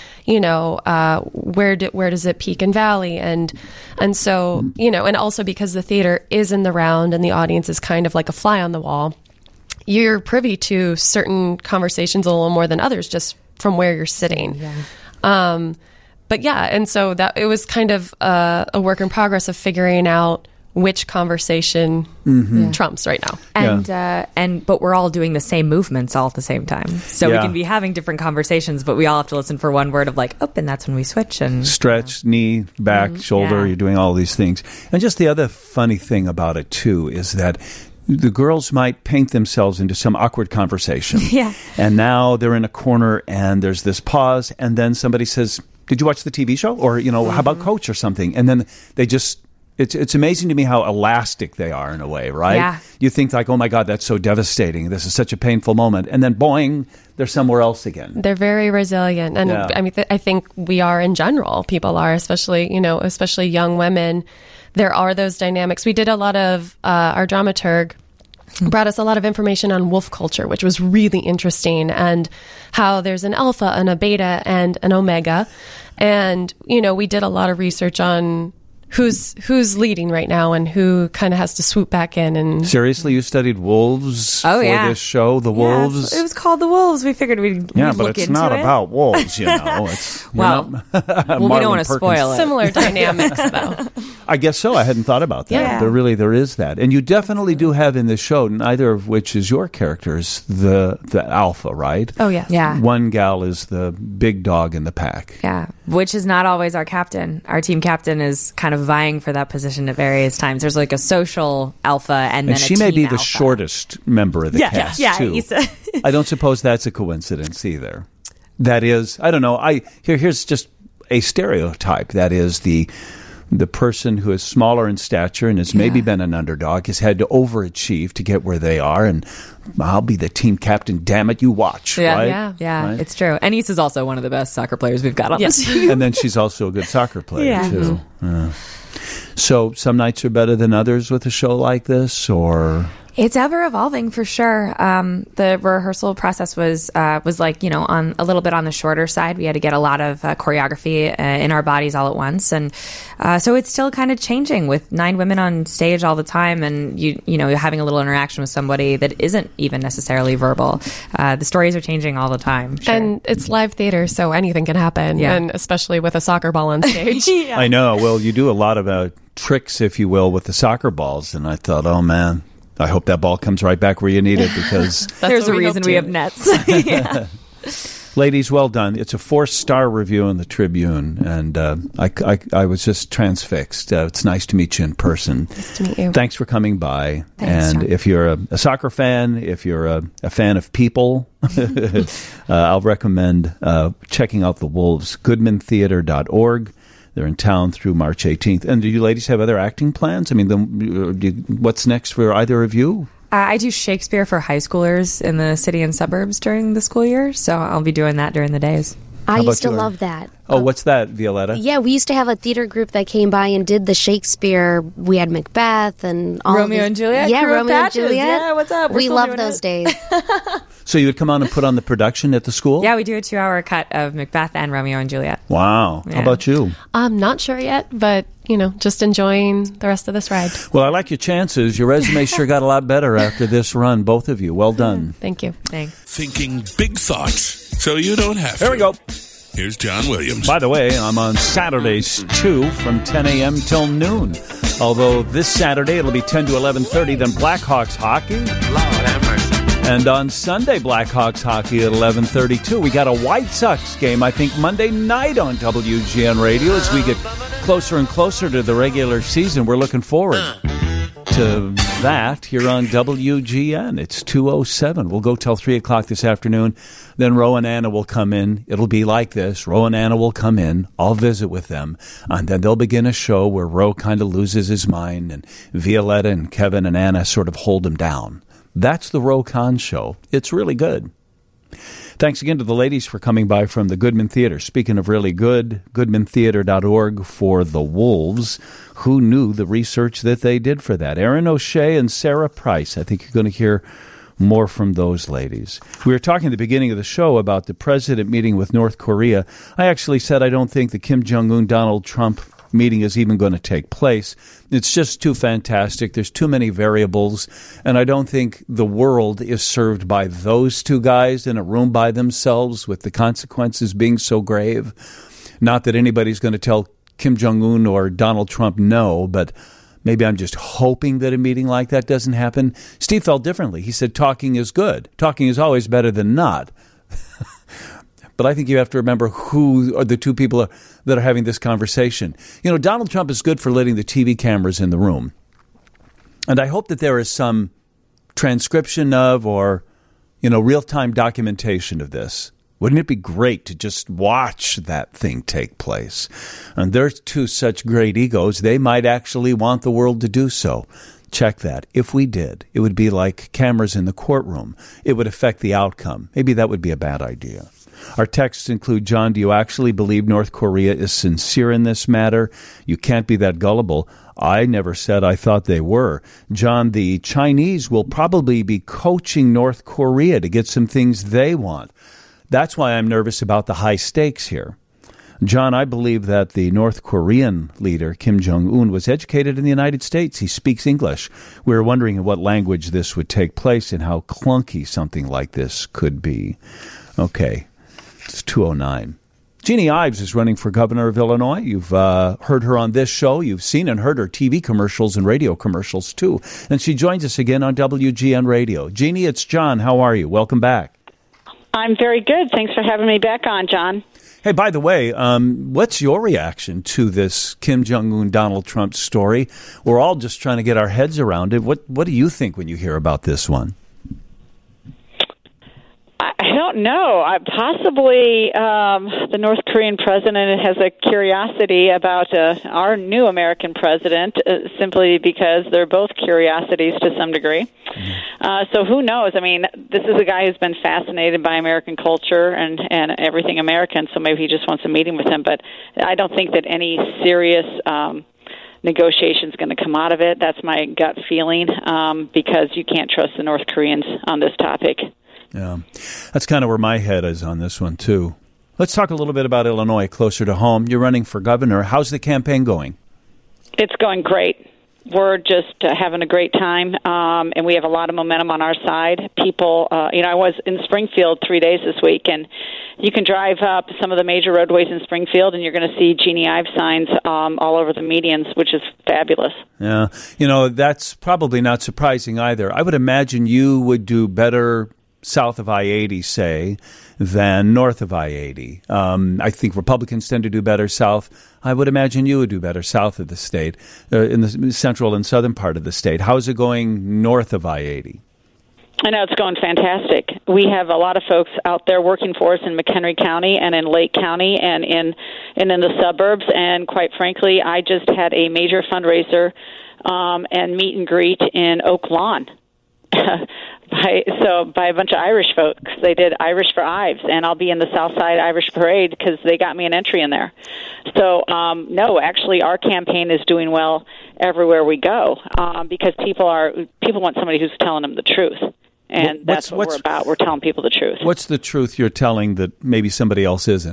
where does it peak and valley, and so and also because the theater is in the round and the audience is kind of like a fly on the wall, you're privy to certain conversations a little more than others just from where you're sitting. Yeah. But yeah, and so that it was kind of a work in progress of figuring out which conversation trumps right now. But we're all doing the same movements all at the same time. So we can be having different conversations, but we all have to listen for one word of like, oh, and that's when we switch. And stretch, knee, back, shoulder, you're doing all these things. And just the other funny thing about it, too, is that the girls might paint themselves into some awkward conversation. Yeah. And now they're in a corner and there's this pause, and then somebody says, did you watch the TV show? Or, how about Coach or something? And then they just, it's amazing to me how elastic they are in a way, right? Yeah. You think like, oh my God, that's so devastating. This is such a painful moment. And then boing, they're somewhere else again. They're very resilient. And I think we are in general. People are, especially young women. There are those dynamics. We did a lot of, our dramaturg brought us a lot of information on wolf culture, which was really interesting, and how there's an alpha and a beta and an omega. And, we did a lot of research on who's leading right now and who kind of has to swoop back in. And seriously, you studied wolves for this show, The Wolves? It was called The Wolves. We figured we'd look into it. But it's not about wolves, It's, we don't want to spoil it. Similar dynamics, though. I guess so. I hadn't thought about that. Yeah. But there is that. And you definitely do have in this show, neither of which is your characters, the alpha, right? Oh, yes. Yeah. One gal is the big dog in the pack. Yeah, which is not always our captain. Our team captain is kind of vying for that position at various times. There's like a social alpha and then she a may team be the alpha. shortest member of the cast, too. Issa. I don't suppose that's a coincidence either. That is, I don't know. Here's just a stereotype. That is the person who is smaller in stature and has maybe been an underdog has had to overachieve to get where they are, and I'll be the team captain. Damn it, you watch. Right? Yeah, right? It's true. And Issa's also one of the best soccer players we've got on this team. And then she's also a good soccer player too. Mm-hmm. So some nights are better than others with a show like this, or It's ever evolving for sure. The rehearsal process was like, on a little bit on the shorter side. We had to get a lot of choreography in our bodies all at once, and so it's still kind of changing with 9 women on stage all the time, and you're having a little interaction with somebody that isn't even necessarily verbal. The stories are changing all the time, and it's live theater, so anything can happen, and especially with a soccer ball on stage. I know. Well, you do a lot of tricks, if you will, with the soccer balls, and I thought, oh man, I hope that ball comes right back where you need it, because there's a reason we have nets. Ladies, well done. It's a 4-star review in the Tribune, and I was just transfixed. It's nice to meet you in person. Nice to meet you. Thanks for coming by. Thanks, and John. If you're a soccer fan, if you're a fan of people, I'll recommend checking out The Wolves, goodmantheater.org. They're in town through March 18th. And do you ladies have other acting plans? I mean, what's next for either of you? I do Shakespeare for high schoolers in the city and suburbs during the school year, so I'll be doing that during the days. I used to love that. Oh, what's that, Violetta? Yeah, we used to have a theater group that came by and did the Shakespeare. We had Macbeth and all Romeo and Juliet. Yeah, Crew of Romeo and Patches. Juliet. Yeah, what's up? We're We still love doing those it. days. So you would come on and put on the production at the school? Yeah, we do a 2-hour cut of Macbeth and Romeo and Juliet. Wow. Yeah. How about you? I'm not sure yet, but just enjoying the rest of this ride. Well, I like your chances. Your resume sure got a lot better after this run, both of you. Well done. Thank you. Thanks. Thinking big thoughts so you don't have to. There we go. Here's John Williams. By the way, I'm on Saturdays, too, from 10 a.m. till noon. Although this Saturday it'll be 10 to 11:30, then Blackhawks hockey. Lord have mercy. And on Sunday, Blackhawks hockey at 11:32. We got a White Sox game, I think, Monday night on WGN Radio. As we get closer and closer to the regular season, we're looking forward to that here on WGN. It's 2:07. We'll go till 3 o'clock this afternoon. Then Ro and Anna will come in. It'll be like this. Ro and Anna will come in. I'll visit with them. And then they'll begin a show where Ro kind of loses his mind and Violetta and Kevin and Anna sort of hold him down. That's the Ro Khan Show. It's really good. Thanks again to the ladies for coming by from the Goodman Theater. Speaking of really good, goodmantheater.org for The Wolves. Who knew the research that they did for that? Erin O'Shea and Sarah Price. I think you're going to hear more from those ladies. We were talking at the beginning of the show about the president meeting with North Korea. I actually said I don't think the Kim Jong-un, Donald Trump meeting is even going to take place. It's just too fantastic. There's too many variables, and I don't think the world is served by those two guys in a room by themselves with the consequences being so grave. Not that anybody's going to tell Kim Jong-un or Donald Trump no, but maybe I'm just hoping that a meeting like that doesn't happen. Steve felt differently. He said talking is good. Talking is always better than not. But I think you have to remember who are the two people that are having this conversation. Donald Trump is good for letting the TV cameras in the room. And I hope that there is some transcription of or, real-time documentation of this. Wouldn't it be great to just watch that thing take place? And they're two such great egos, they might actually want the world to do so. Check that. If we did, it would be like cameras in the courtroom. It would affect the outcome. Maybe that would be a bad idea. Our texts include, John, do you actually believe North Korea is sincere in this matter? You can't be that gullible. I never said I thought they were. John, the Chinese will probably be coaching North Korea to get some things they want. That's why I'm nervous about the high stakes here. John, I believe that the North Korean leader, Kim Jong-un, was educated in the United States. He speaks English. We were wondering in what language this would take place and how clunky something like this could be. Okay, it's 2:09. Jeannie Ives is running for governor of Illinois. You've heard her on this show. You've seen and heard her TV commercials and radio commercials, too. And she joins us again on WGN Radio. Jeannie, it's John. How are you? Welcome back. I'm very good. Thanks for having me back on, John. Hey, by the way, what's your reaction to this Kim Jong-un, Donald Trump story? We're all just trying to get our heads around it. What do you think when you hear about this one? I don't know. Possibly the North Korean president has a curiosity about our new American president, simply because they're both curiosities to some degree. So who knows? I mean, this is a guy who's been fascinated by American culture and everything American, so maybe he just wants a meeting with him. But I don't think that any serious negotiation is going to come out of it. That's my gut feeling, because you can't trust the North Koreans on this topic. Yeah, that's kind of where my head is on this one, too. Let's talk a little bit about Illinois, closer to home. You're running for governor. How's the campaign going? It's going great. We're just having a great time, and we have a lot of momentum on our side. People, I was in Springfield 3 days this week, and you can drive up some of the major roadways in Springfield, and you're going to see Jeannie Ives signs all over the medians, which is fabulous. Yeah, that's probably not surprising either. I would imagine you would do better south of I-80, say, than north of I-80. I think Republicans tend to do better south. I would imagine you would do better south of the state, in the central and southern part of the state. How's it going north of I-80? I know it's going fantastic. We have a lot of folks out there working for us in McHenry County and in Lake County and in the suburbs. And quite frankly, I just had a major fundraiser and meet and greet in Oak Lawn. by a bunch of Irish folks. They did Irish for Ives, and I'll be in the Southside Irish Parade because they got me an entry in there. So, no, actually, our campaign is doing well everywhere we go, because people want somebody who's telling them the truth, and that's what we're about. We're telling people the truth. What's the truth you're telling that maybe somebody else isn't?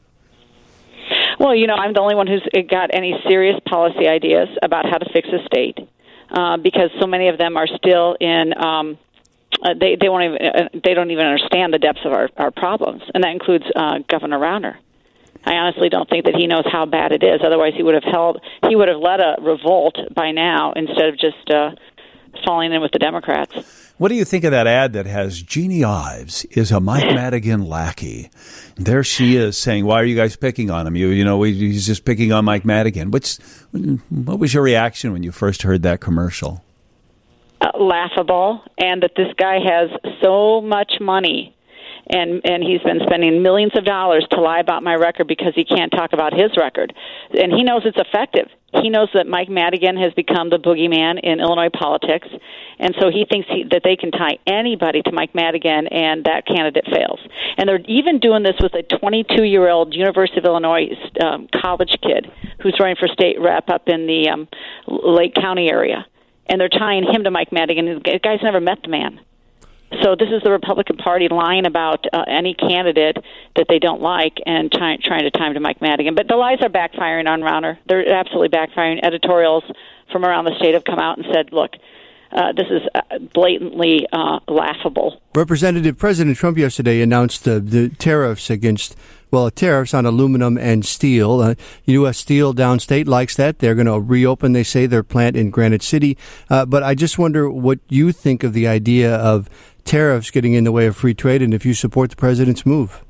Well, I'm the only one who's got any serious policy ideas about how to fix the state. Because so many of them are still in, they don't even understand the depths of our problems, and that includes Governor Rauner. I honestly don't think that he knows how bad it is. Otherwise, he would have led a revolt by now instead of just falling in with the Democrats. What do you think of that ad that has Jeannie Ives is a Mike Madigan lackey? There she is saying, "Why are you guys picking on him? He's just picking on Mike Madigan." What was your reaction when you first heard that commercial? Laughable, and that this guy has so much money, and he's been spending millions of dollars to lie about my record because he can't talk about his record, and he knows it's effective. He knows that Mike Madigan has become the boogeyman in Illinois politics, and so he thinks that they can tie anybody to Mike Madigan, and that candidate fails. And they're even doing this with a 22-year-old University of Illinois college kid who's running for state rep up in the Lake County area, and they're tying him to Mike Madigan. The guy's never met the man. So this is the Republican Party lying about any candidate that they don't like and trying to tie him to Mike Madigan. But the lies are backfiring on Rauner. They're absolutely backfiring. Editorials from around the state have come out and said, look, this is blatantly laughable. President Trump yesterday announced the tariffs tariffs on aluminum and steel. U.S. Steel downstate likes that. They're going to reopen, they say, their plant in Granite City. But I just wonder what you think of the idea of tariffs getting in the way of free trade, and if you support the president's move.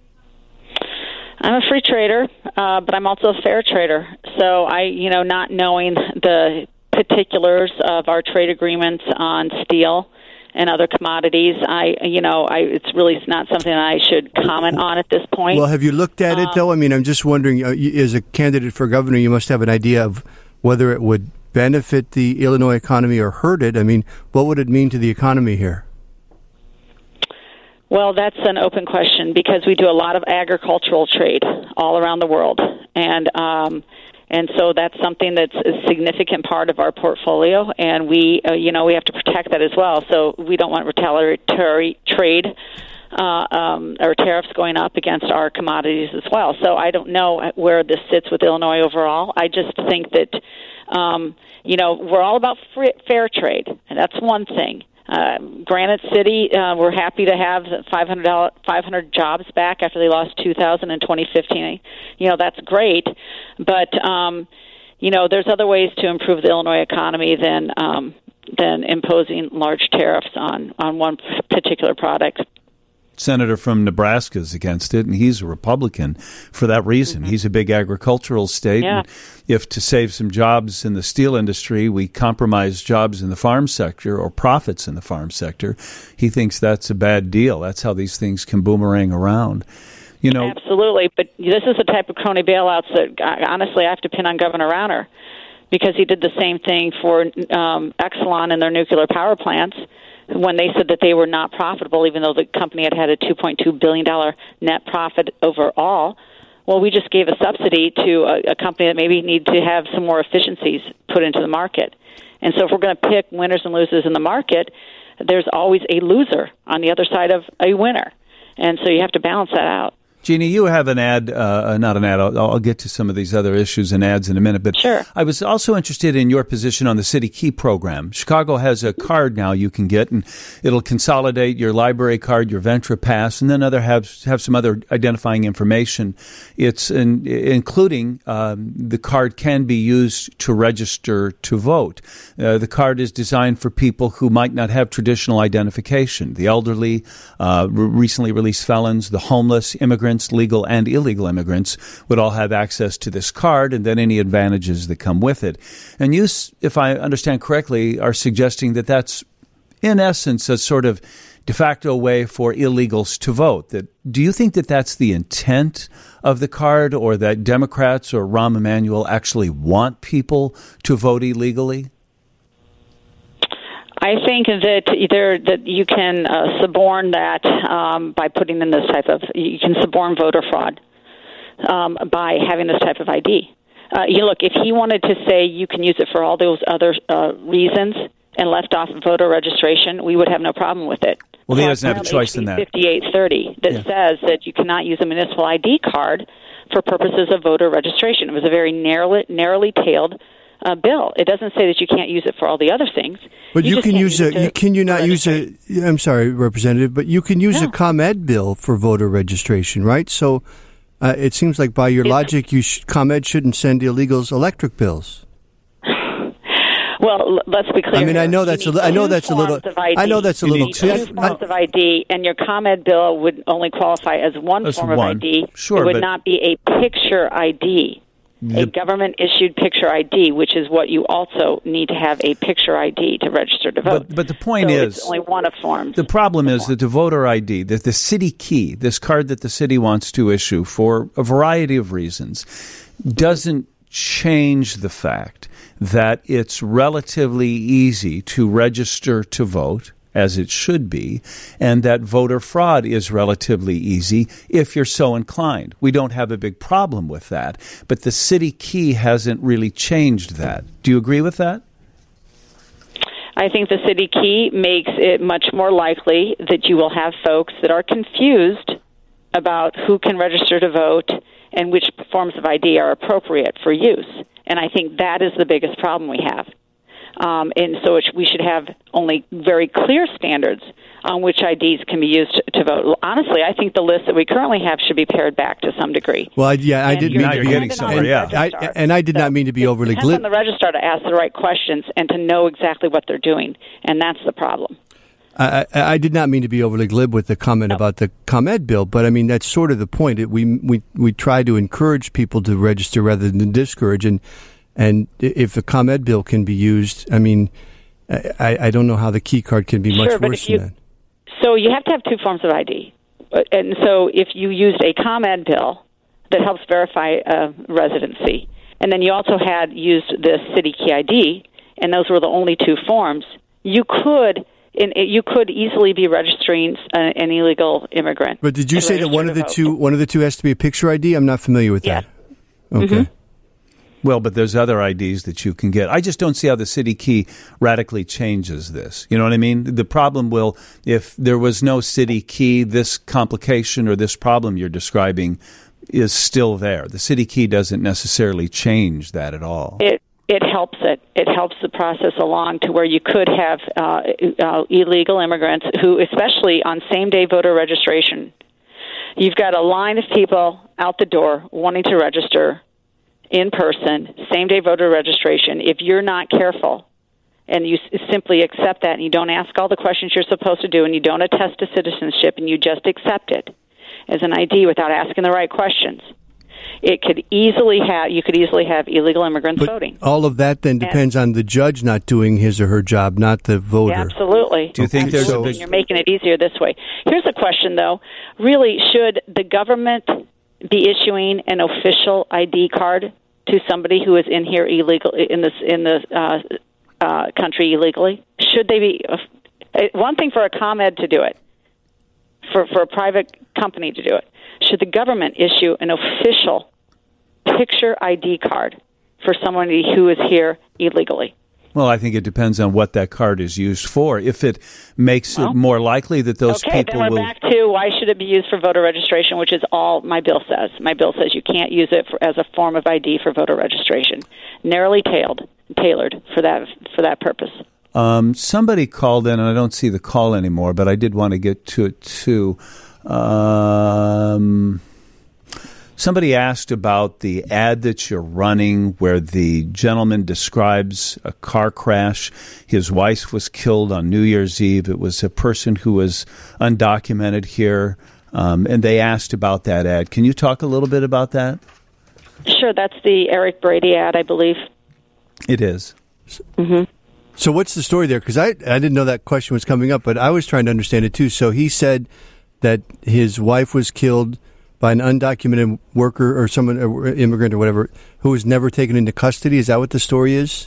I'm a free trader, but I'm also a fair trader. So not knowing the particulars of our trade agreements on steel and other commodities. It's really not something I should comment on at this point. Well, have you looked at it, though? I mean, I'm just wondering, as a candidate for governor, you must have an idea of whether it would benefit the Illinois economy or hurt it. I mean, what would it mean to the economy here? Well, that's an open question because we do a lot of agricultural trade all around the world, and so that's something that's a significant part of our portfolio, and we have to protect that as well. So we don't want retaliatory trade or tariffs going up against our commodities as well. So I don't know where this sits with Illinois overall. I just think that we're all about fair trade, and that's one thing. Granite City, we're happy to have 500 jobs back after they lost 2,000 in 2015. That's great, but there's other ways to improve the Illinois economy than imposing large tariffs on one particular product. Senator from Nebraska is against it, and he's a Republican for that reason. Mm-hmm. He's a big agricultural state. Yeah. And if to save some jobs in the steel industry, we compromise jobs in the farm sector or profits in the farm sector, he thinks that's a bad deal. That's how these things can boomerang around. Absolutely, but this is the type of crony bailouts that, honestly, I have to pin on Governor Rauner because he did the same thing for Exelon and their nuclear power plants when they said that they were not profitable, even though the company had a $2.2 billion net profit overall. Well, we just gave a subsidy to a company that maybe needs to have some more efficiencies put into the market. And so if we're going to pick winners and losers in the market, there's always a loser on the other side of a winner. And so you have to balance that out. Jeannie, you have an ad, not an ad, I'll get to some of these other issues and ads in a minute, but sure. I was also interested in your position on the City Key program. Chicago has a card now you can get, and it'll consolidate your library card, your Ventra Pass, and then have some other identifying information. It's including the card can be used to register to vote. The card is designed for people who might not have traditional identification, the elderly, recently released felons, the homeless, immigrants, legal and illegal immigrants would all have access to this card and then any advantages that come with it. And you, if I understand correctly, are suggesting that that's, in essence, a sort of de facto way for illegals to vote. Do you think that that's the intent of the card, or that Democrats or Rahm Emanuel actually want people to vote illegally? I think that you can suborn that by putting in this type of, you can suborn voter fraud by having this type of ID. Look, if he wanted to say you can use it for all those other reasons and left off voter registration, we would have no problem with it. Well, he doesn't have a choice in that. 5830 that says that you cannot use a municipal ID card for purposes of voter registration. It was a very narrowly tailed bill. It doesn't say that you can't use it for all the other things. But you can use I'm sorry, Representative, but you can use a ComEd bill for voter registration, right? So it seems like by your logic, ComEd shouldn't send illegals electric bills. Well, let's be clear. I mean, I know that's a little. Two forms of ID, and your ComEd bill would only qualify as one form of ID. Sure, it would not be a picture ID. A government-issued picture ID, which is what you also need to have a picture ID to register to vote. But the point is, it's only one of forms. The problem is that the voter ID, that the city key, this card that the city wants to issue for a variety of reasons, doesn't change the fact that it's relatively easy to register to vote, as it should be, and that voter fraud is relatively easy if you're so inclined. We don't have a big problem with that, but the city key hasn't really changed that. Do you agree with that? I think the city key makes it much more likely that you will have folks that are confused about who can register to vote and which forms of ID are appropriate for use. And I think that is the biggest problem we have. And so we should have only very clear standards on which IDs can be used to vote. Honestly, I think the list that we currently have should be pared back to some degree. Well, I didn't mean to be getting somewhere. I did not mean to be overly glib. It depends on the registrar to ask the right questions and to know exactly what they're doing, and that's the problem. I did not mean to be overly glib with the comment about the ComEd bill, but I mean that's sort of the point. We try to encourage people to register rather than discourage, and if the ComEd bill can be used, I mean, I don't know how the key card can be much worse than that. So you have to have two forms of ID. And so if you used a ComEd bill that helps verify residency, and then you also had used the city key ID, and those were the only two forms, you could easily be registering an illegal immigrant. But did you say that one of the two has to be a picture ID? I'm not familiar with that. Okay. Mm-hmm. Well, but there's other IDs that you can get. I just don't see how the city key radically changes this. You know what I mean? The problem will, if there was no city key, this complication or this problem you're describing is still there. The city key doesn't necessarily change that at all. It helps it. It helps the process along to where you could have illegal immigrants who, especially on same-day voter registration, you've got a line of people out the door wanting to register in person, same-day voter registration. If you're not careful and you simply accept that and you don't ask all the questions you're supposed to do and you don't attest to citizenship and you just accept it as an ID without asking the right questions, you could easily have illegal immigrants voting. All of that then depends on the judge not doing his or her job, not the voter. Yeah, absolutely. Do you think there's a big... You're making it easier this way. Here's a question, though. Really, should the government be issuing an official ID card to somebody who is in here in the country illegally? Should they be? One thing for a ComEd to do it, for a private company to do it. Should the government issue an official picture ID card for somebody who is here illegally? Well, I think it depends on what that card is used for. If it makes it more likely that those people will... Okay, then we're back to why should it be used for voter registration, which is all my bill says. My bill says you can't use it as a form of ID for voter registration. Narrowly tailored for that purpose. Somebody called in, and I don't see the call anymore, but I did want to get to it too. Somebody asked about the ad that you're running where the gentleman describes a car crash. His wife was killed on New Year's Eve. It was a person who was undocumented here, and they asked about that ad. Can you talk a little bit about that? Sure. That's the Eric Brady ad, I believe. It is. Mm-hmm. So what's the story there? Because I didn't know that question was coming up, but I was trying to understand it too. So he said that his wife was killed by an undocumented worker or someone, immigrant or whatever, who was never taken into custody. Is that what the story is?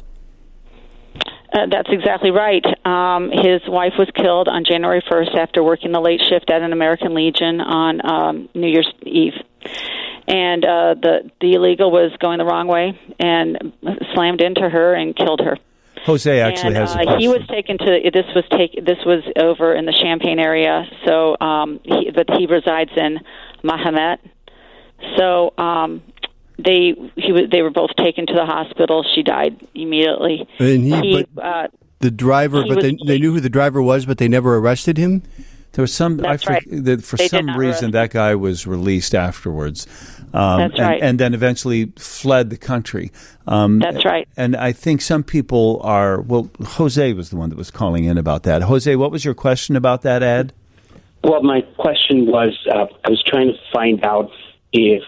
That's exactly right. His wife was killed on January 1st after working the late shift at an American Legion on New Year's Eve. And the illegal was going the wrong way and slammed into her and killed her. Jose actually has a question. He was taken to this was over in the Champaign area, so but he resides in Mahomet. So they were both taken to the hospital. She died immediately. And the driver, they knew who the driver was, but they never arrested him. There was some. For some reason, that guy was released afterwards. That's right. And then eventually fled the country. That's right. And I think some people are. Well, Jose was the one that was calling in about that. Jose, what was your question about that ad? Well, my question was, I was trying to find out if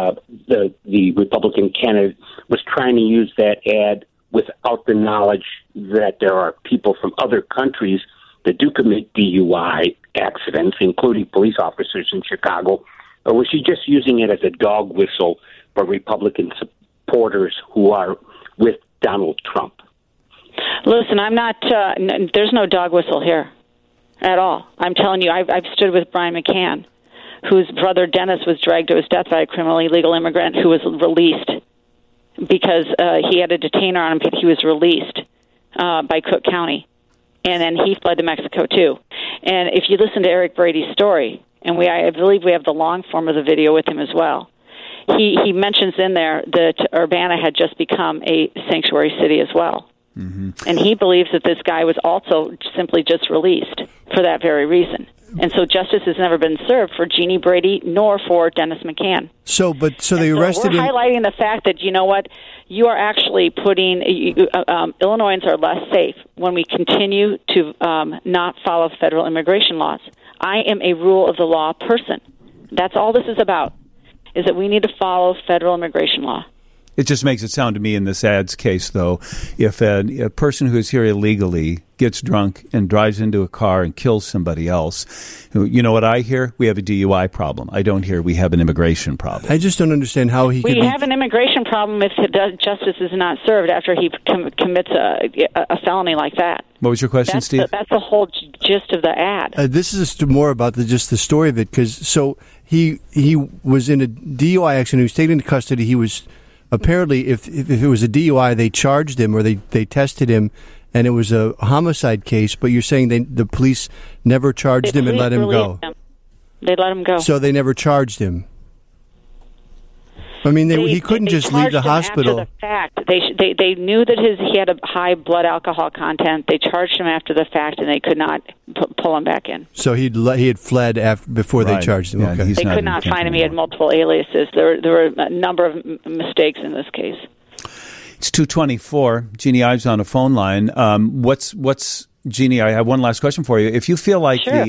the Republican candidate was trying to use that ad without the knowledge that there are people from other countries that do commit DUI accidents, including police officers in Chicago, or was she just using it as a dog whistle for Republican supporters who are with Donald Trump? Listen, I'm not. There's no dog whistle here at all. I'm telling you, I've stood with Brian McCann, whose brother Dennis was dragged to his death by a criminally illegal immigrant who was released because he had a detainer on him, but he was released by Cook County. And then he fled to Mexico, too. And if you listen to Eric Brady's story, and I believe we have the long form of the video with him as well, he mentions in there that Urbana had just become a sanctuary city as well. Mm-hmm. And he believes that this guy was also simply just released for that very reason. And so justice has never been served for Jeannie Brady nor for Dennis McCann. So they arrested him. We're highlighting the fact that, you know what, you are actually putting Illinoisans are less safe when we continue to not follow federal immigration laws. I am a rule of the law person. That's all this is about, is that we need to follow federal immigration law. It just makes it sound to me in this ad's case, though, if a person who is here illegally gets drunk and drives into a car and kills somebody else, you know what I hear? We have a DUI problem. I don't hear we have an immigration problem. I just don't understand how he could We have an immigration problem if justice is not served after he commits a felony like that. What was your question, Steve? That's the whole gist of the ad. This is more about just the story of it, because he was in a DUI accident. He was taken into custody. He was apparently, if it was a DUI, they charged him or they tested him, and it was a homicide case. But you're saying the police never charged him and let him go. They let him go. So they never charged him. I mean, he couldn't just leave the hospital. After the fact, they knew that he had a high blood alcohol content. They charged him after the fact, and they could not pull him back in. So he had fled before they charged him. Yeah, okay. They could not find him. He had multiple aliases. There were a number of mistakes in this case. It's 2:24. Jeannie Ives on a phone line. What's Jeannie? I have one last question for you. If you feel like sure.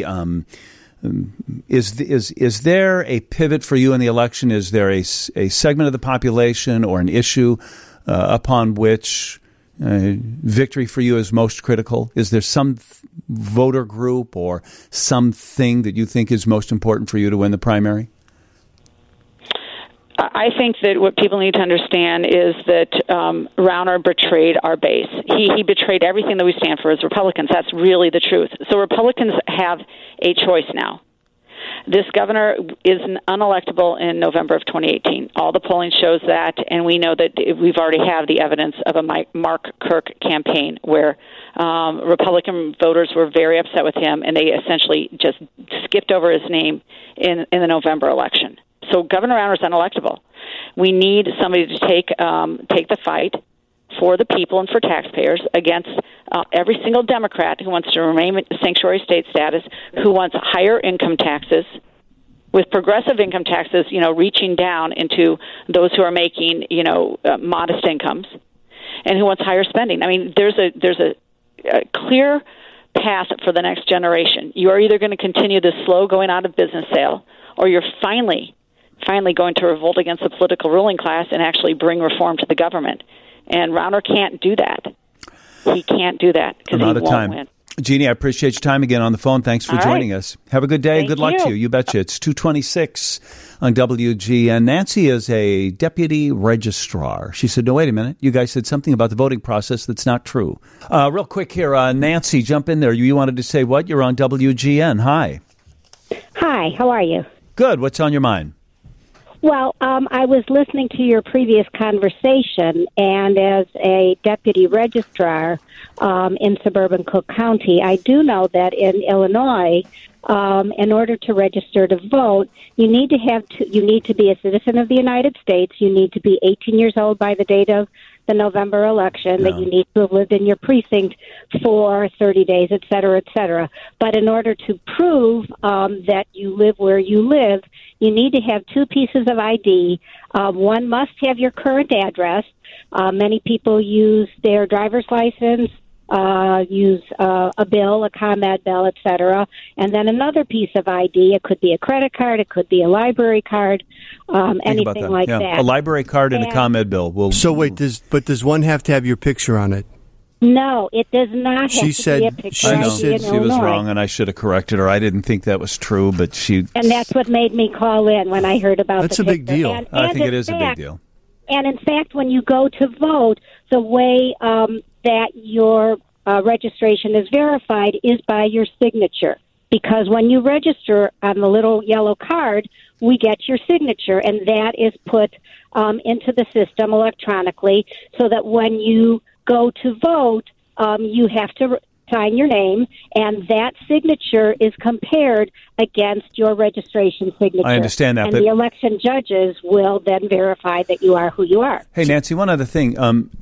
Is there a pivot for you in the election? Is there a segment of the population or an issue upon which victory for you is most critical? Is there some voter group or something that you think is most important for you to win the primary? I think that what people need to understand is that Rauner betrayed our base. He betrayed everything that we stand for as Republicans. That's really the truth. So Republicans have a choice now. This governor is unelectable in November of 2018. All the polling shows that, and we know that we've already have the evidence of a Mark Kirk campaign where Republican voters were very upset with him, and they essentially just skipped over his name in the November election. So Governor Rauner is unelectable. We need somebody to take the fight for the people and for taxpayers against every single Democrat who wants to remain sanctuary state status, who wants higher income taxes, with progressive income taxes, reaching down into those who are making, modest incomes, and who wants higher spending. I mean, there's a clear path for the next generation. You are either going to continue this slow going out of business sale, or you're finally going to revolt against the political ruling class and actually bring reform to the government. And Rauner can't do that. He can't do that because he won't win. Jeannie, I appreciate your time again on the phone. Thanks for joining us. Have a good day. Good luck to you. You betcha. It's 2:26 on WGN. Nancy is a deputy registrar. She said, no, wait a minute. You guys said something about the voting process that's not true. Real quick here, Nancy, jump in there. You wanted to say what? You're on WGN. Hi. Hi. How are you? Good. What's on your mind? Well, I was listening to your previous conversation, and as a deputy registrar in suburban Cook County, I do know that in Illinois, in order to register to vote, you need to be a citizen of the United States. You need to be 18 years old by the date of the November election, that you need to have lived in your precinct for 30 days, et cetera, et cetera. But in order to prove that you live where you live, you need to have two pieces of ID. One must have your current address. Many people use their driver's license, use a bill, a ComEd bill, et cetera. And then another piece of ID, it could be a credit card, it could be a library card, anything like that. A library card and a ComEd bill. So wait, does one have to have your picture on it? No, it does not have to be a picture. I know. She was wrong, and I should have corrected her. I didn't think that was true, but she... And that's what made me call in when I heard about That's the a big picture. deal. And I think it is a big deal. And in fact, when you go to vote, the way that your registration is verified is by your signature. Because when you register on the little yellow card, we get your signature, and that is put into the system electronically so that when you go to vote, you have to sign your name, and that signature is compared against your registration signature. I understand that. And the election judges will then verify that you are who you are. Hey, Nancy, one other thing.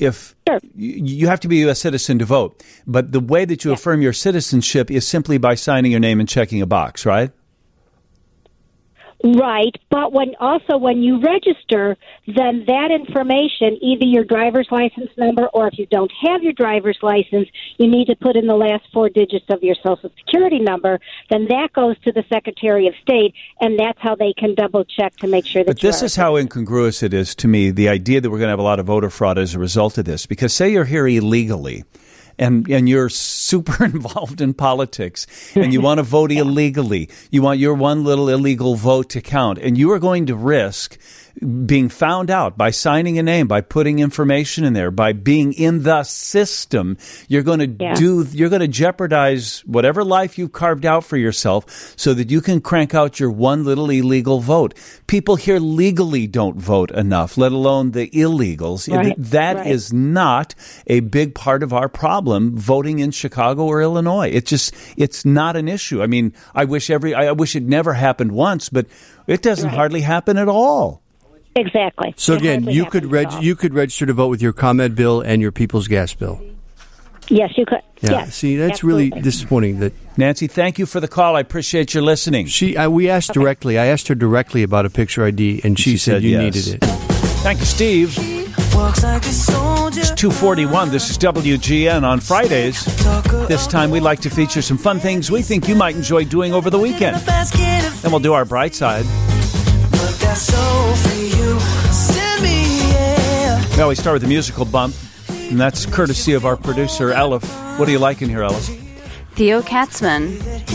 You have to be a U.S. citizen to vote, but the way that you affirm your citizenship is simply by signing your name and checking a box, right? Right, but when you register, then that information, either your driver's license number, or if you don't have your driver's license, you need to put in the last 4 digits of your Social Security number. Then that goes to the Secretary of State, and that's how they can double check to make sure that. But this is how incongruous it is to me. The idea that we're going to have a lot of voter fraud as a result of this, because say you're here illegally. And you're super involved in politics, and you want to vote illegally. You want your one little illegal vote to count, and you are going to risk being found out by signing a name, by putting information in there, by being in the system. You're going to jeopardize whatever life you've carved out for yourself so that you can crank out your one little illegal vote. People here legally don't vote enough, let alone the illegals. Right. That is not a big part of our problem, voting in Chicago or Illinois. It's not an issue. I mean, I wish it never happened once, but it doesn't hardly happen at all. Exactly. So again, you could register to vote with your ComEd bill and your People's Gas bill. Yes, you could. Yeah. Yes, see, that's absolutely. really disappointing. That Nancy, thank you for the call. I appreciate your listening. We asked directly. I asked her directly about a picture ID, and she said you yes. needed it. Thank you, Steve. It's 2:41. This is WGN on Fridays. This time we like to feature some fun things we think you might enjoy doing over the weekend. Then we'll do our bright side. We always start with a musical bump, and that's courtesy of our producer, Elif. What do you like in here, Elif? Theo Katzman.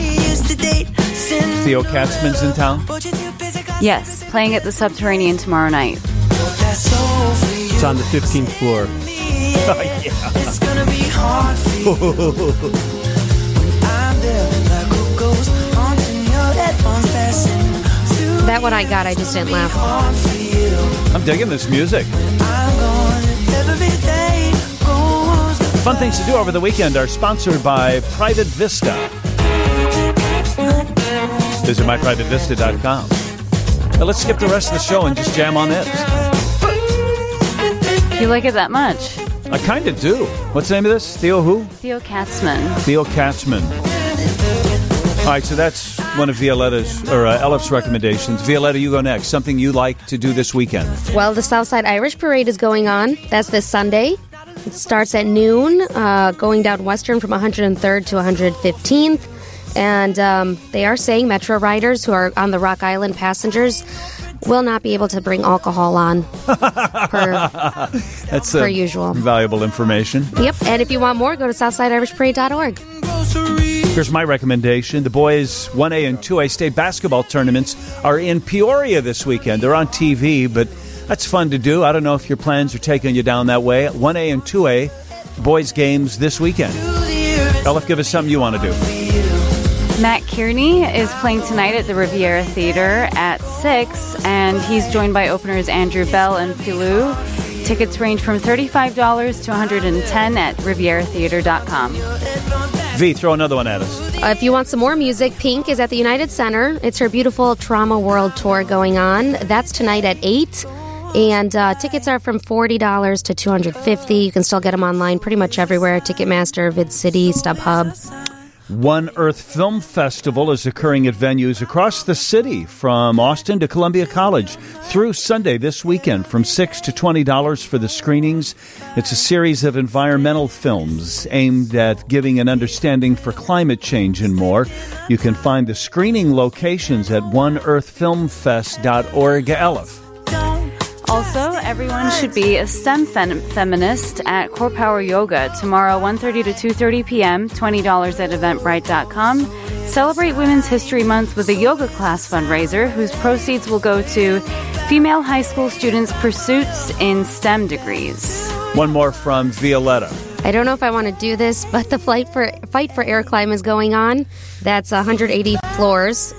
Theo Katzman's in town? Yes, playing at the Subterranean tomorrow night. It's on the 15th floor. Oh, yeah. It's gonna be hard for you. I'm there like who goes on to your headphones passing. That one I got, I just didn't laugh. I'm digging this music. Fun things to do over the weekend are sponsored by Private Vista. Visit myprivatevista.com. Now let's skip the rest of the show and just jam on this. You like it that much? I kind of do. What's the name of this? Theo who? Theo Katzman. Theo Katzman. All right, so that's one of Elif's recommendations. Violetta, you go next. Something you like to do this weekend. Well, the Southside Irish Parade is going on. That's this Sunday. It starts at noon, going down Western from 103rd to 115th. And they are saying Metro riders who are on the Rock Island passengers will not be able to bring alcohol on That's per usual. Valuable information. Yep, and if you want more, go to SouthsideIrishParade.org. Here's my recommendation. The boys' 1A and 2A state basketball tournaments are in Peoria this weekend. They're on TV, but that's fun to do. I don't know if your plans are taking you down that way. 1A and 2A boys' games this weekend. Elif, give us something you want to do. Matt Kearney is playing tonight at the Riviera Theater at 6, and he's joined by openers Andrew Bell and Filou. Tickets range from $35 to $110 at rivieratheater.com. V, throw another one at us. If you want some more music, Pink is at the United Center. It's her beautiful Trauma World Tour going on. That's tonight at 8. And tickets are from $40 to $250. You can still get them online pretty much everywhere. Ticketmaster, VidCity, StubHub. One Earth Film Festival is occurring at venues across the city, from Austin to Columbia College, through Sunday this weekend, from $6 to $20 for the screenings. It's a series of environmental films aimed at giving an understanding for climate change and more. You can find the screening locations at oneearthfilmfest.org. Elif. Also, everyone should be a STEM feminist at Core Power Yoga tomorrow, 1:30 to 2:30 p.m., $20 at eventbrite.com. Celebrate Women's History Month with a yoga class fundraiser whose proceeds will go to female high school students' pursuits in STEM degrees. One more from Violetta. I don't know if I want to do this, but the Fight for Air Climb is going on. That's 180 floors,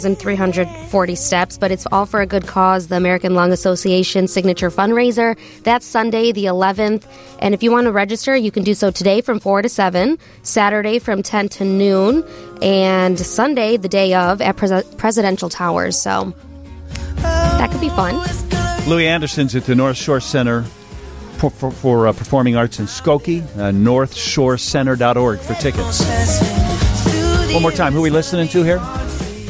2,340 steps, but it's all for a good cause, the American Lung Association signature fundraiser. That's Sunday, the 11th. And if you want to register, you can do so today from 4 to 7, Saturday from 10 to noon, and Sunday, the day of, at Presidential Towers. So that could be fun. Louis Anderson's at the North Shore Center for Performing Arts in Skokie, northshorecenter.org for tickets. One more time, who are we listening to here?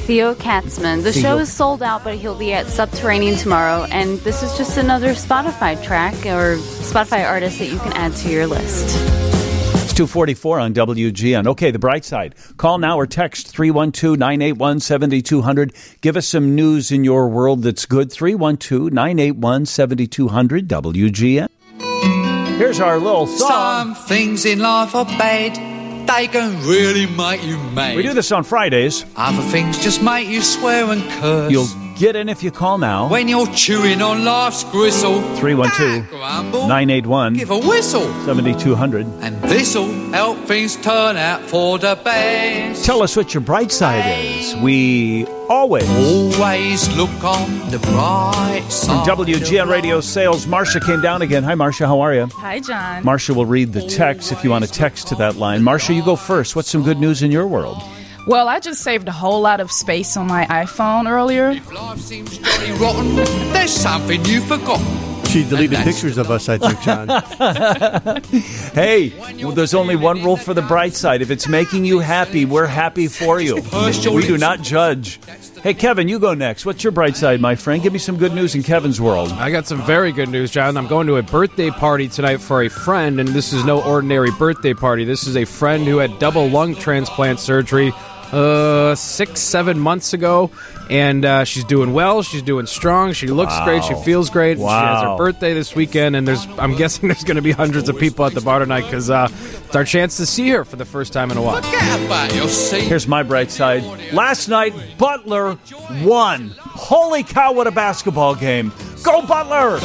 Theo Katzman. The show is sold out, but he'll be at Subterranean tomorrow. And this is just another Spotify track or Spotify artist that you can add to your list. It's 2:44 on WGN. Okay, the bright side. Call now or text 312-981-7200. Give us some news in your world that's good. 312-981-7200 WGN. Here's our little song. Some things in life are bad. They can really make you mad. We do this on Fridays. Other things just make you swear and curse. You'll get in if you call now. When you're chewing on life's gristle. 312-981. Give a whistle. 7200. And this'll help things turn out for the best. Tell us what your bright side is. We always look on the bright side. From WGN Radio Sales, Marcia came down again. Hi, Marcia. How are you? Hi, John. Marcia will read the text if you want to text to that line. Marcia, you go first. What's some good news in your world? Well, I just saved a whole lot of space on my iPhone earlier. If life seems jolly rotten, there's something you've forgotten. She deleted pictures of us, I think, John. Hey, there's only one rule for the bright side. If it's making you happy, we're happy for you. We do not judge. Hey, Kevin, you go next. What's your bright side, my friend? Give me some good news in Kevin's world. I got some very good news, John. I'm going to a birthday party tonight for a friend, and this is no ordinary birthday party. This is a friend who had double lung transplant surgery 6-7 months ago, and she's doing well. She's doing strong. She looks great. She feels great. Wow. She has her birthday this weekend, and I'm guessing there's going to be hundreds of people at the bar tonight because it's our chance to see her for the first time in a while. Here's my bright side. Last night, Butler won. Holy cow, what a basketball game. Go Butler!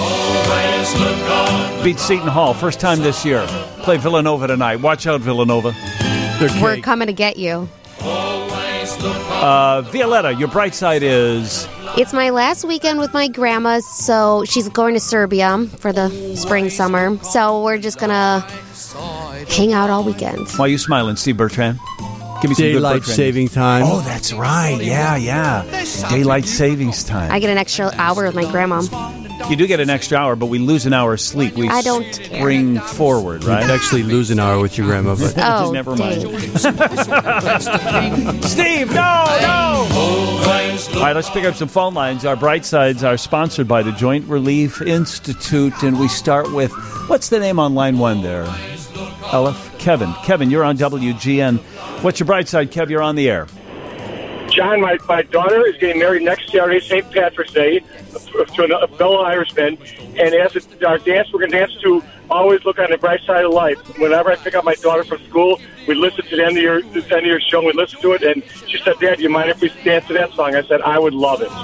Beat Seton Hall. First time this year. Play Villanova tonight. Watch out, Villanova. We're coming to get you. Violetta, your bright side is... It's my last weekend with my grandma, so she's going to Serbia for the spring-summer. So we're just going to hang out all weekend. Why are you smiling, Steve Bertrand? Give me some Daylight good Bertrand saving time. Oh, that's right. Yeah. Daylight savings time. I get an extra hour with my grandma. You do get an extra hour, but we lose an hour of sleep. We I don't care. Spring forward, right? You'd actually lose an hour with your grandma, but never mind. Steve, no! All right, let's pick up some phone lines. Our bright sides are sponsored by the Joint Relief Institute, and we start with, what's the name on line one there? Aleph? Kevin. Kevin, you're on WGN. What's your bright side, Kev? You're on the air. John, my daughter is getting married next Saturday, St. Patrick's Day, to a fellow Irishman. And as our dance we're going to dance to, always look on the bright side of life. Whenever I pick up my daughter from school, we listen to the end of your show, and we listen to it. And she said, Dad, do you mind if we dance to that song? I said, I would love it.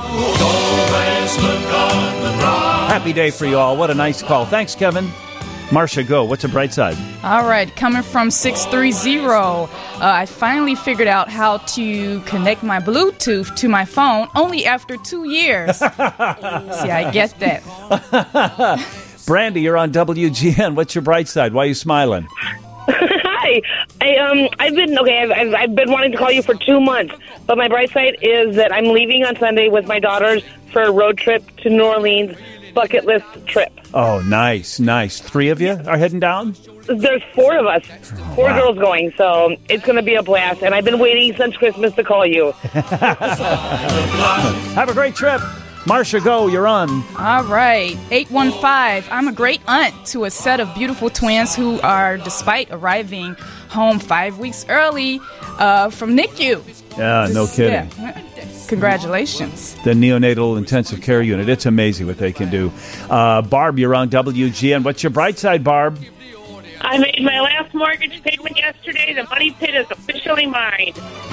Happy day for you all. What a nice call. Thanks, Kevin. Marcia, go. What's a bright side? All right, coming from 630, I finally figured out how to connect my Bluetooth to my phone only after 2 years. See, I get that. Brandy, you're on WGN. What's your bright side? Why are you smiling? Hi. I've been wanting to call you for 2 months, but my bright side is that I'm leaving on Sunday with my daughters for a road trip to New Orleans. Bucket list trip. Oh, nice. 3 of you are heading down? There's 4 of us. 4 girls going, so it's going to be a blast. And I've been waiting since Christmas to call you. Have a great trip. Marcia, go. You're on. All right. 815. I'm a great aunt to a set of beautiful twins who are, despite arriving home 5 weeks early from NICU. Yeah, no kidding. Yeah. Congratulations. The neonatal intensive care unit. It's amazing what they can do. Barb, you're on WGN. What's your bright side, Barb? I made my last mortgage payment yesterday. The money pit is officially mine.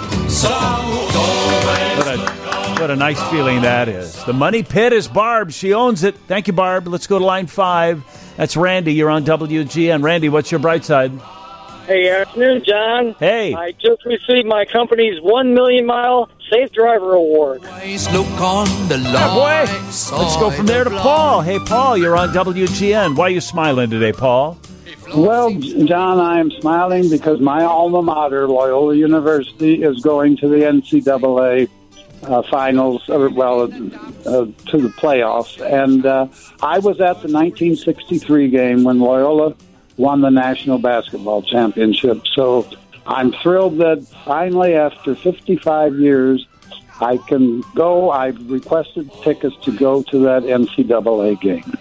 What a nice feeling that is. The money pit is Barb. She owns it. Thank you, Barb. Let's go to line 5. That's Randy. You're on WGN. Randy, what's your bright side? Hey, afternoon, John. Hey. I just received my company's 1 million mile Safe Driver Award. Look on the boy. Let's go from there to Paul. Hey, Paul, you're on WGN. Why are you smiling today, Paul? Well, John, I am smiling because my alma mater, Loyola University, is going to the NCAA finals, to the playoffs. And I was at the 1963 game when Loyola won the National Basketball Championship. So I'm thrilled that finally, after 55 years, I can go. I've requested tickets to go to that NCAA game.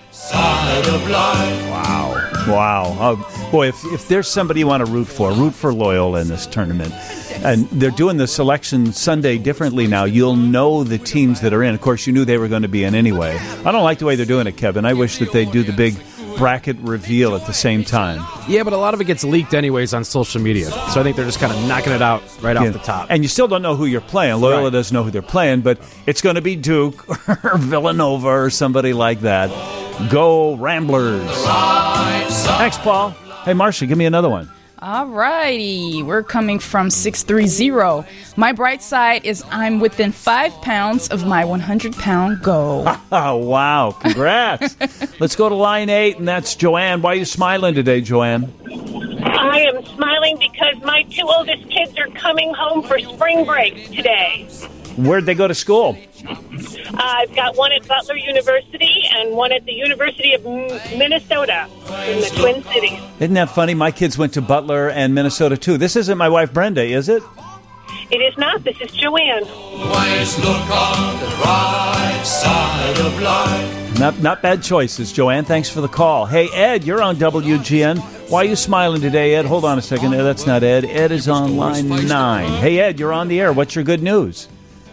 Wow. Boy, if there's somebody you want to root for Loyola in this tournament. And they're doing the selection Sunday differently now. You'll know the teams that are in. Of course, you knew they were going to be in anyway. I don't like the way they're doing it, Kevin. I wish that they'd do the big bracket reveal at the same time. Yeah, but a lot of it gets leaked anyways on social media. So I think they're just kind of knocking it out right off the top. And you still don't know who you're playing. Loyola doesn't know who they're playing, but it's going to be Duke or Villanova or somebody like that. Go Ramblers. Thanks, Paul. Hey, Marcia, give me another one. All righty. We're coming from 630. My bright side is I'm within 5 pounds of my 100-pound goal. Oh, wow. Congrats. Let's go to line 8, and that's Joanne. Why are you smiling today, Joanne? I am smiling because my 2 oldest kids are coming home for spring break today. Where'd they go to school? I've got one at Butler University and one at the University of Minnesota in the Twin Cities. Isn't that funny? My kids went to Butler and Minnesota, too. This isn't my wife, Brenda, is it? It is not. This is Joanne. Always look on the right side of life. Not bad choices, Joanne. Thanks for the call. Hey, Ed, you're on WGN. Why are you smiling today, Ed? Hold on a second. That's not Ed. Ed is on line 9. Hey, Ed, you're on the air. What's your good news?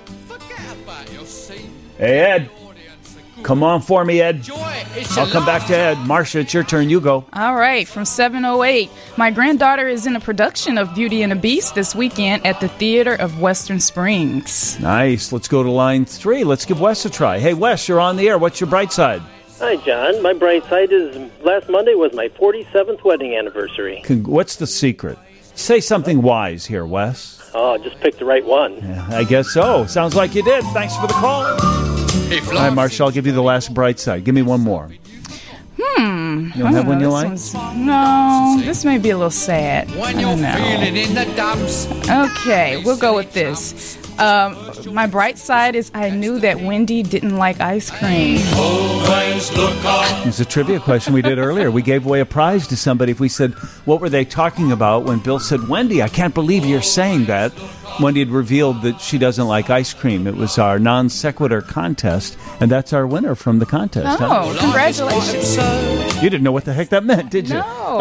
Hey, Ed. Come on for me, Ed. I'll come back to Ed. Marcia, it's your turn. You go. All right, from 708. My granddaughter is in a production of Beauty and the Beast this weekend at the Theater of Western Springs. Nice. Let's go to line 3. Let's give Wes a try. Hey, Wes, you're on the air. What's your bright side? Hi, John. My bright side is last Monday was my 47th wedding anniversary. What's the secret? Say something wise here, Wes. Oh, just picked the right one. Yeah, I guess so. Sounds like you did. Thanks for the call. All right, Marcia, I'll give you the last bright side. Give me one more. You don't have one you like? No, this may be a little sad. When you're feeling in the dumps. Okay, we'll go with this. My bright side is I knew that Wendy didn't like ice cream. Always look on. It's a trivia question we did earlier. We gave away a prize to somebody if we said, what were they talking about when Bill said, Wendy, I can't believe you're saying that. Wendy had revealed that she doesn't like ice cream. It was our non sequitur contest, and that's our winner from the contest. Oh, congratulations. You didn't know what the heck that meant, did you?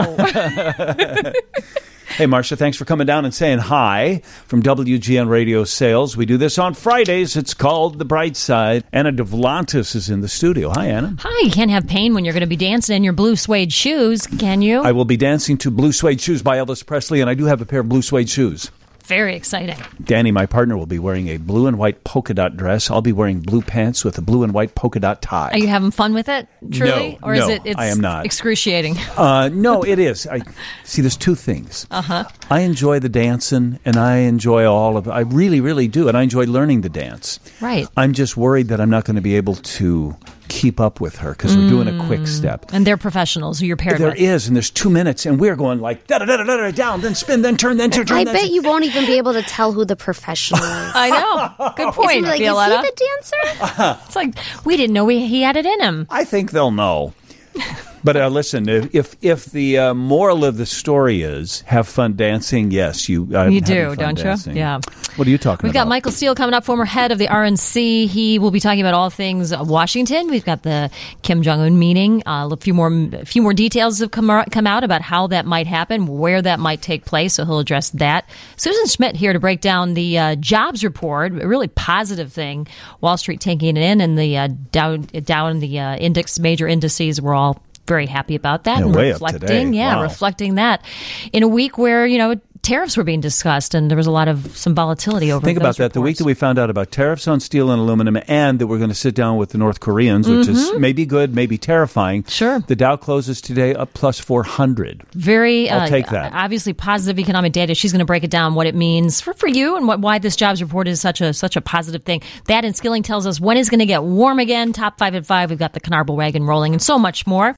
No. Hey, Marcia, thanks for coming down and saying hi from WGN Radio Sales. We do this on Fridays. It's called The Bright Side. Anna Devlantis is in the studio. Hi, Anna. Hi. You can't have pain when you're going to be dancing in your blue suede shoes, can you? I will be dancing to Blue Suede Shoes by Elvis Presley, and I do have a pair of blue suede shoes. Very exciting. Danny, my partner, will be wearing a blue and white polka dot dress. I'll be wearing blue pants with a blue and white polka dot tie. Are you having fun with it, truly? No, or is it I am not. Excruciating? No, it is. See, there's two things. Uh-huh. I enjoy the dancing, and I enjoy all of it. I really, really do, and I enjoy learning to dance. Right. I'm just worried that I'm not going to be able to keep up with her because we're doing a quick step. And they're professionals who you're paired with. There is, and there's 2 minutes, and we're going like da-da-da-da-da, down, then spin, then turn, then turn. I bet you won't even be able to tell who the professional is. I know. Good point, like, Violetta. is he the dancer? It's like, we didn't know he had it in him. I think they'll know. But listen, if the moral of the story is have fun dancing, yes, you do, don't dancing. you? Yeah. What are you talking about? We've got Michael Steele coming up, former head of the RNC. He will be talking about all things Washington. We've got the Kim Jong-un meeting. A few more details have come out about how that might happen, where that might take place. So he'll address that. Susan Schmidt here to break down the jobs report, a really positive thing. Wall Street taking it in, and the Dow and the major indices were all very happy about that, and way reflecting, up today. Wow. reflecting that in a week where tariffs were being discussed, and there was a lot of some volatility over. Think about that. Reports. The week that we found out about tariffs on steel and aluminum, and that we're going to sit down with the North Koreans, which is maybe good, maybe terrifying. Sure. The Dow closes today up plus 400. Very, I'll take that. Obviously, positive economic data. She's going to break it down, what it means for you, and why this jobs report is such a positive thing. That and Skilling tells us when it's going to get warm again. Top 5 at 5. We've got the Knarble wagon rolling, and so much more.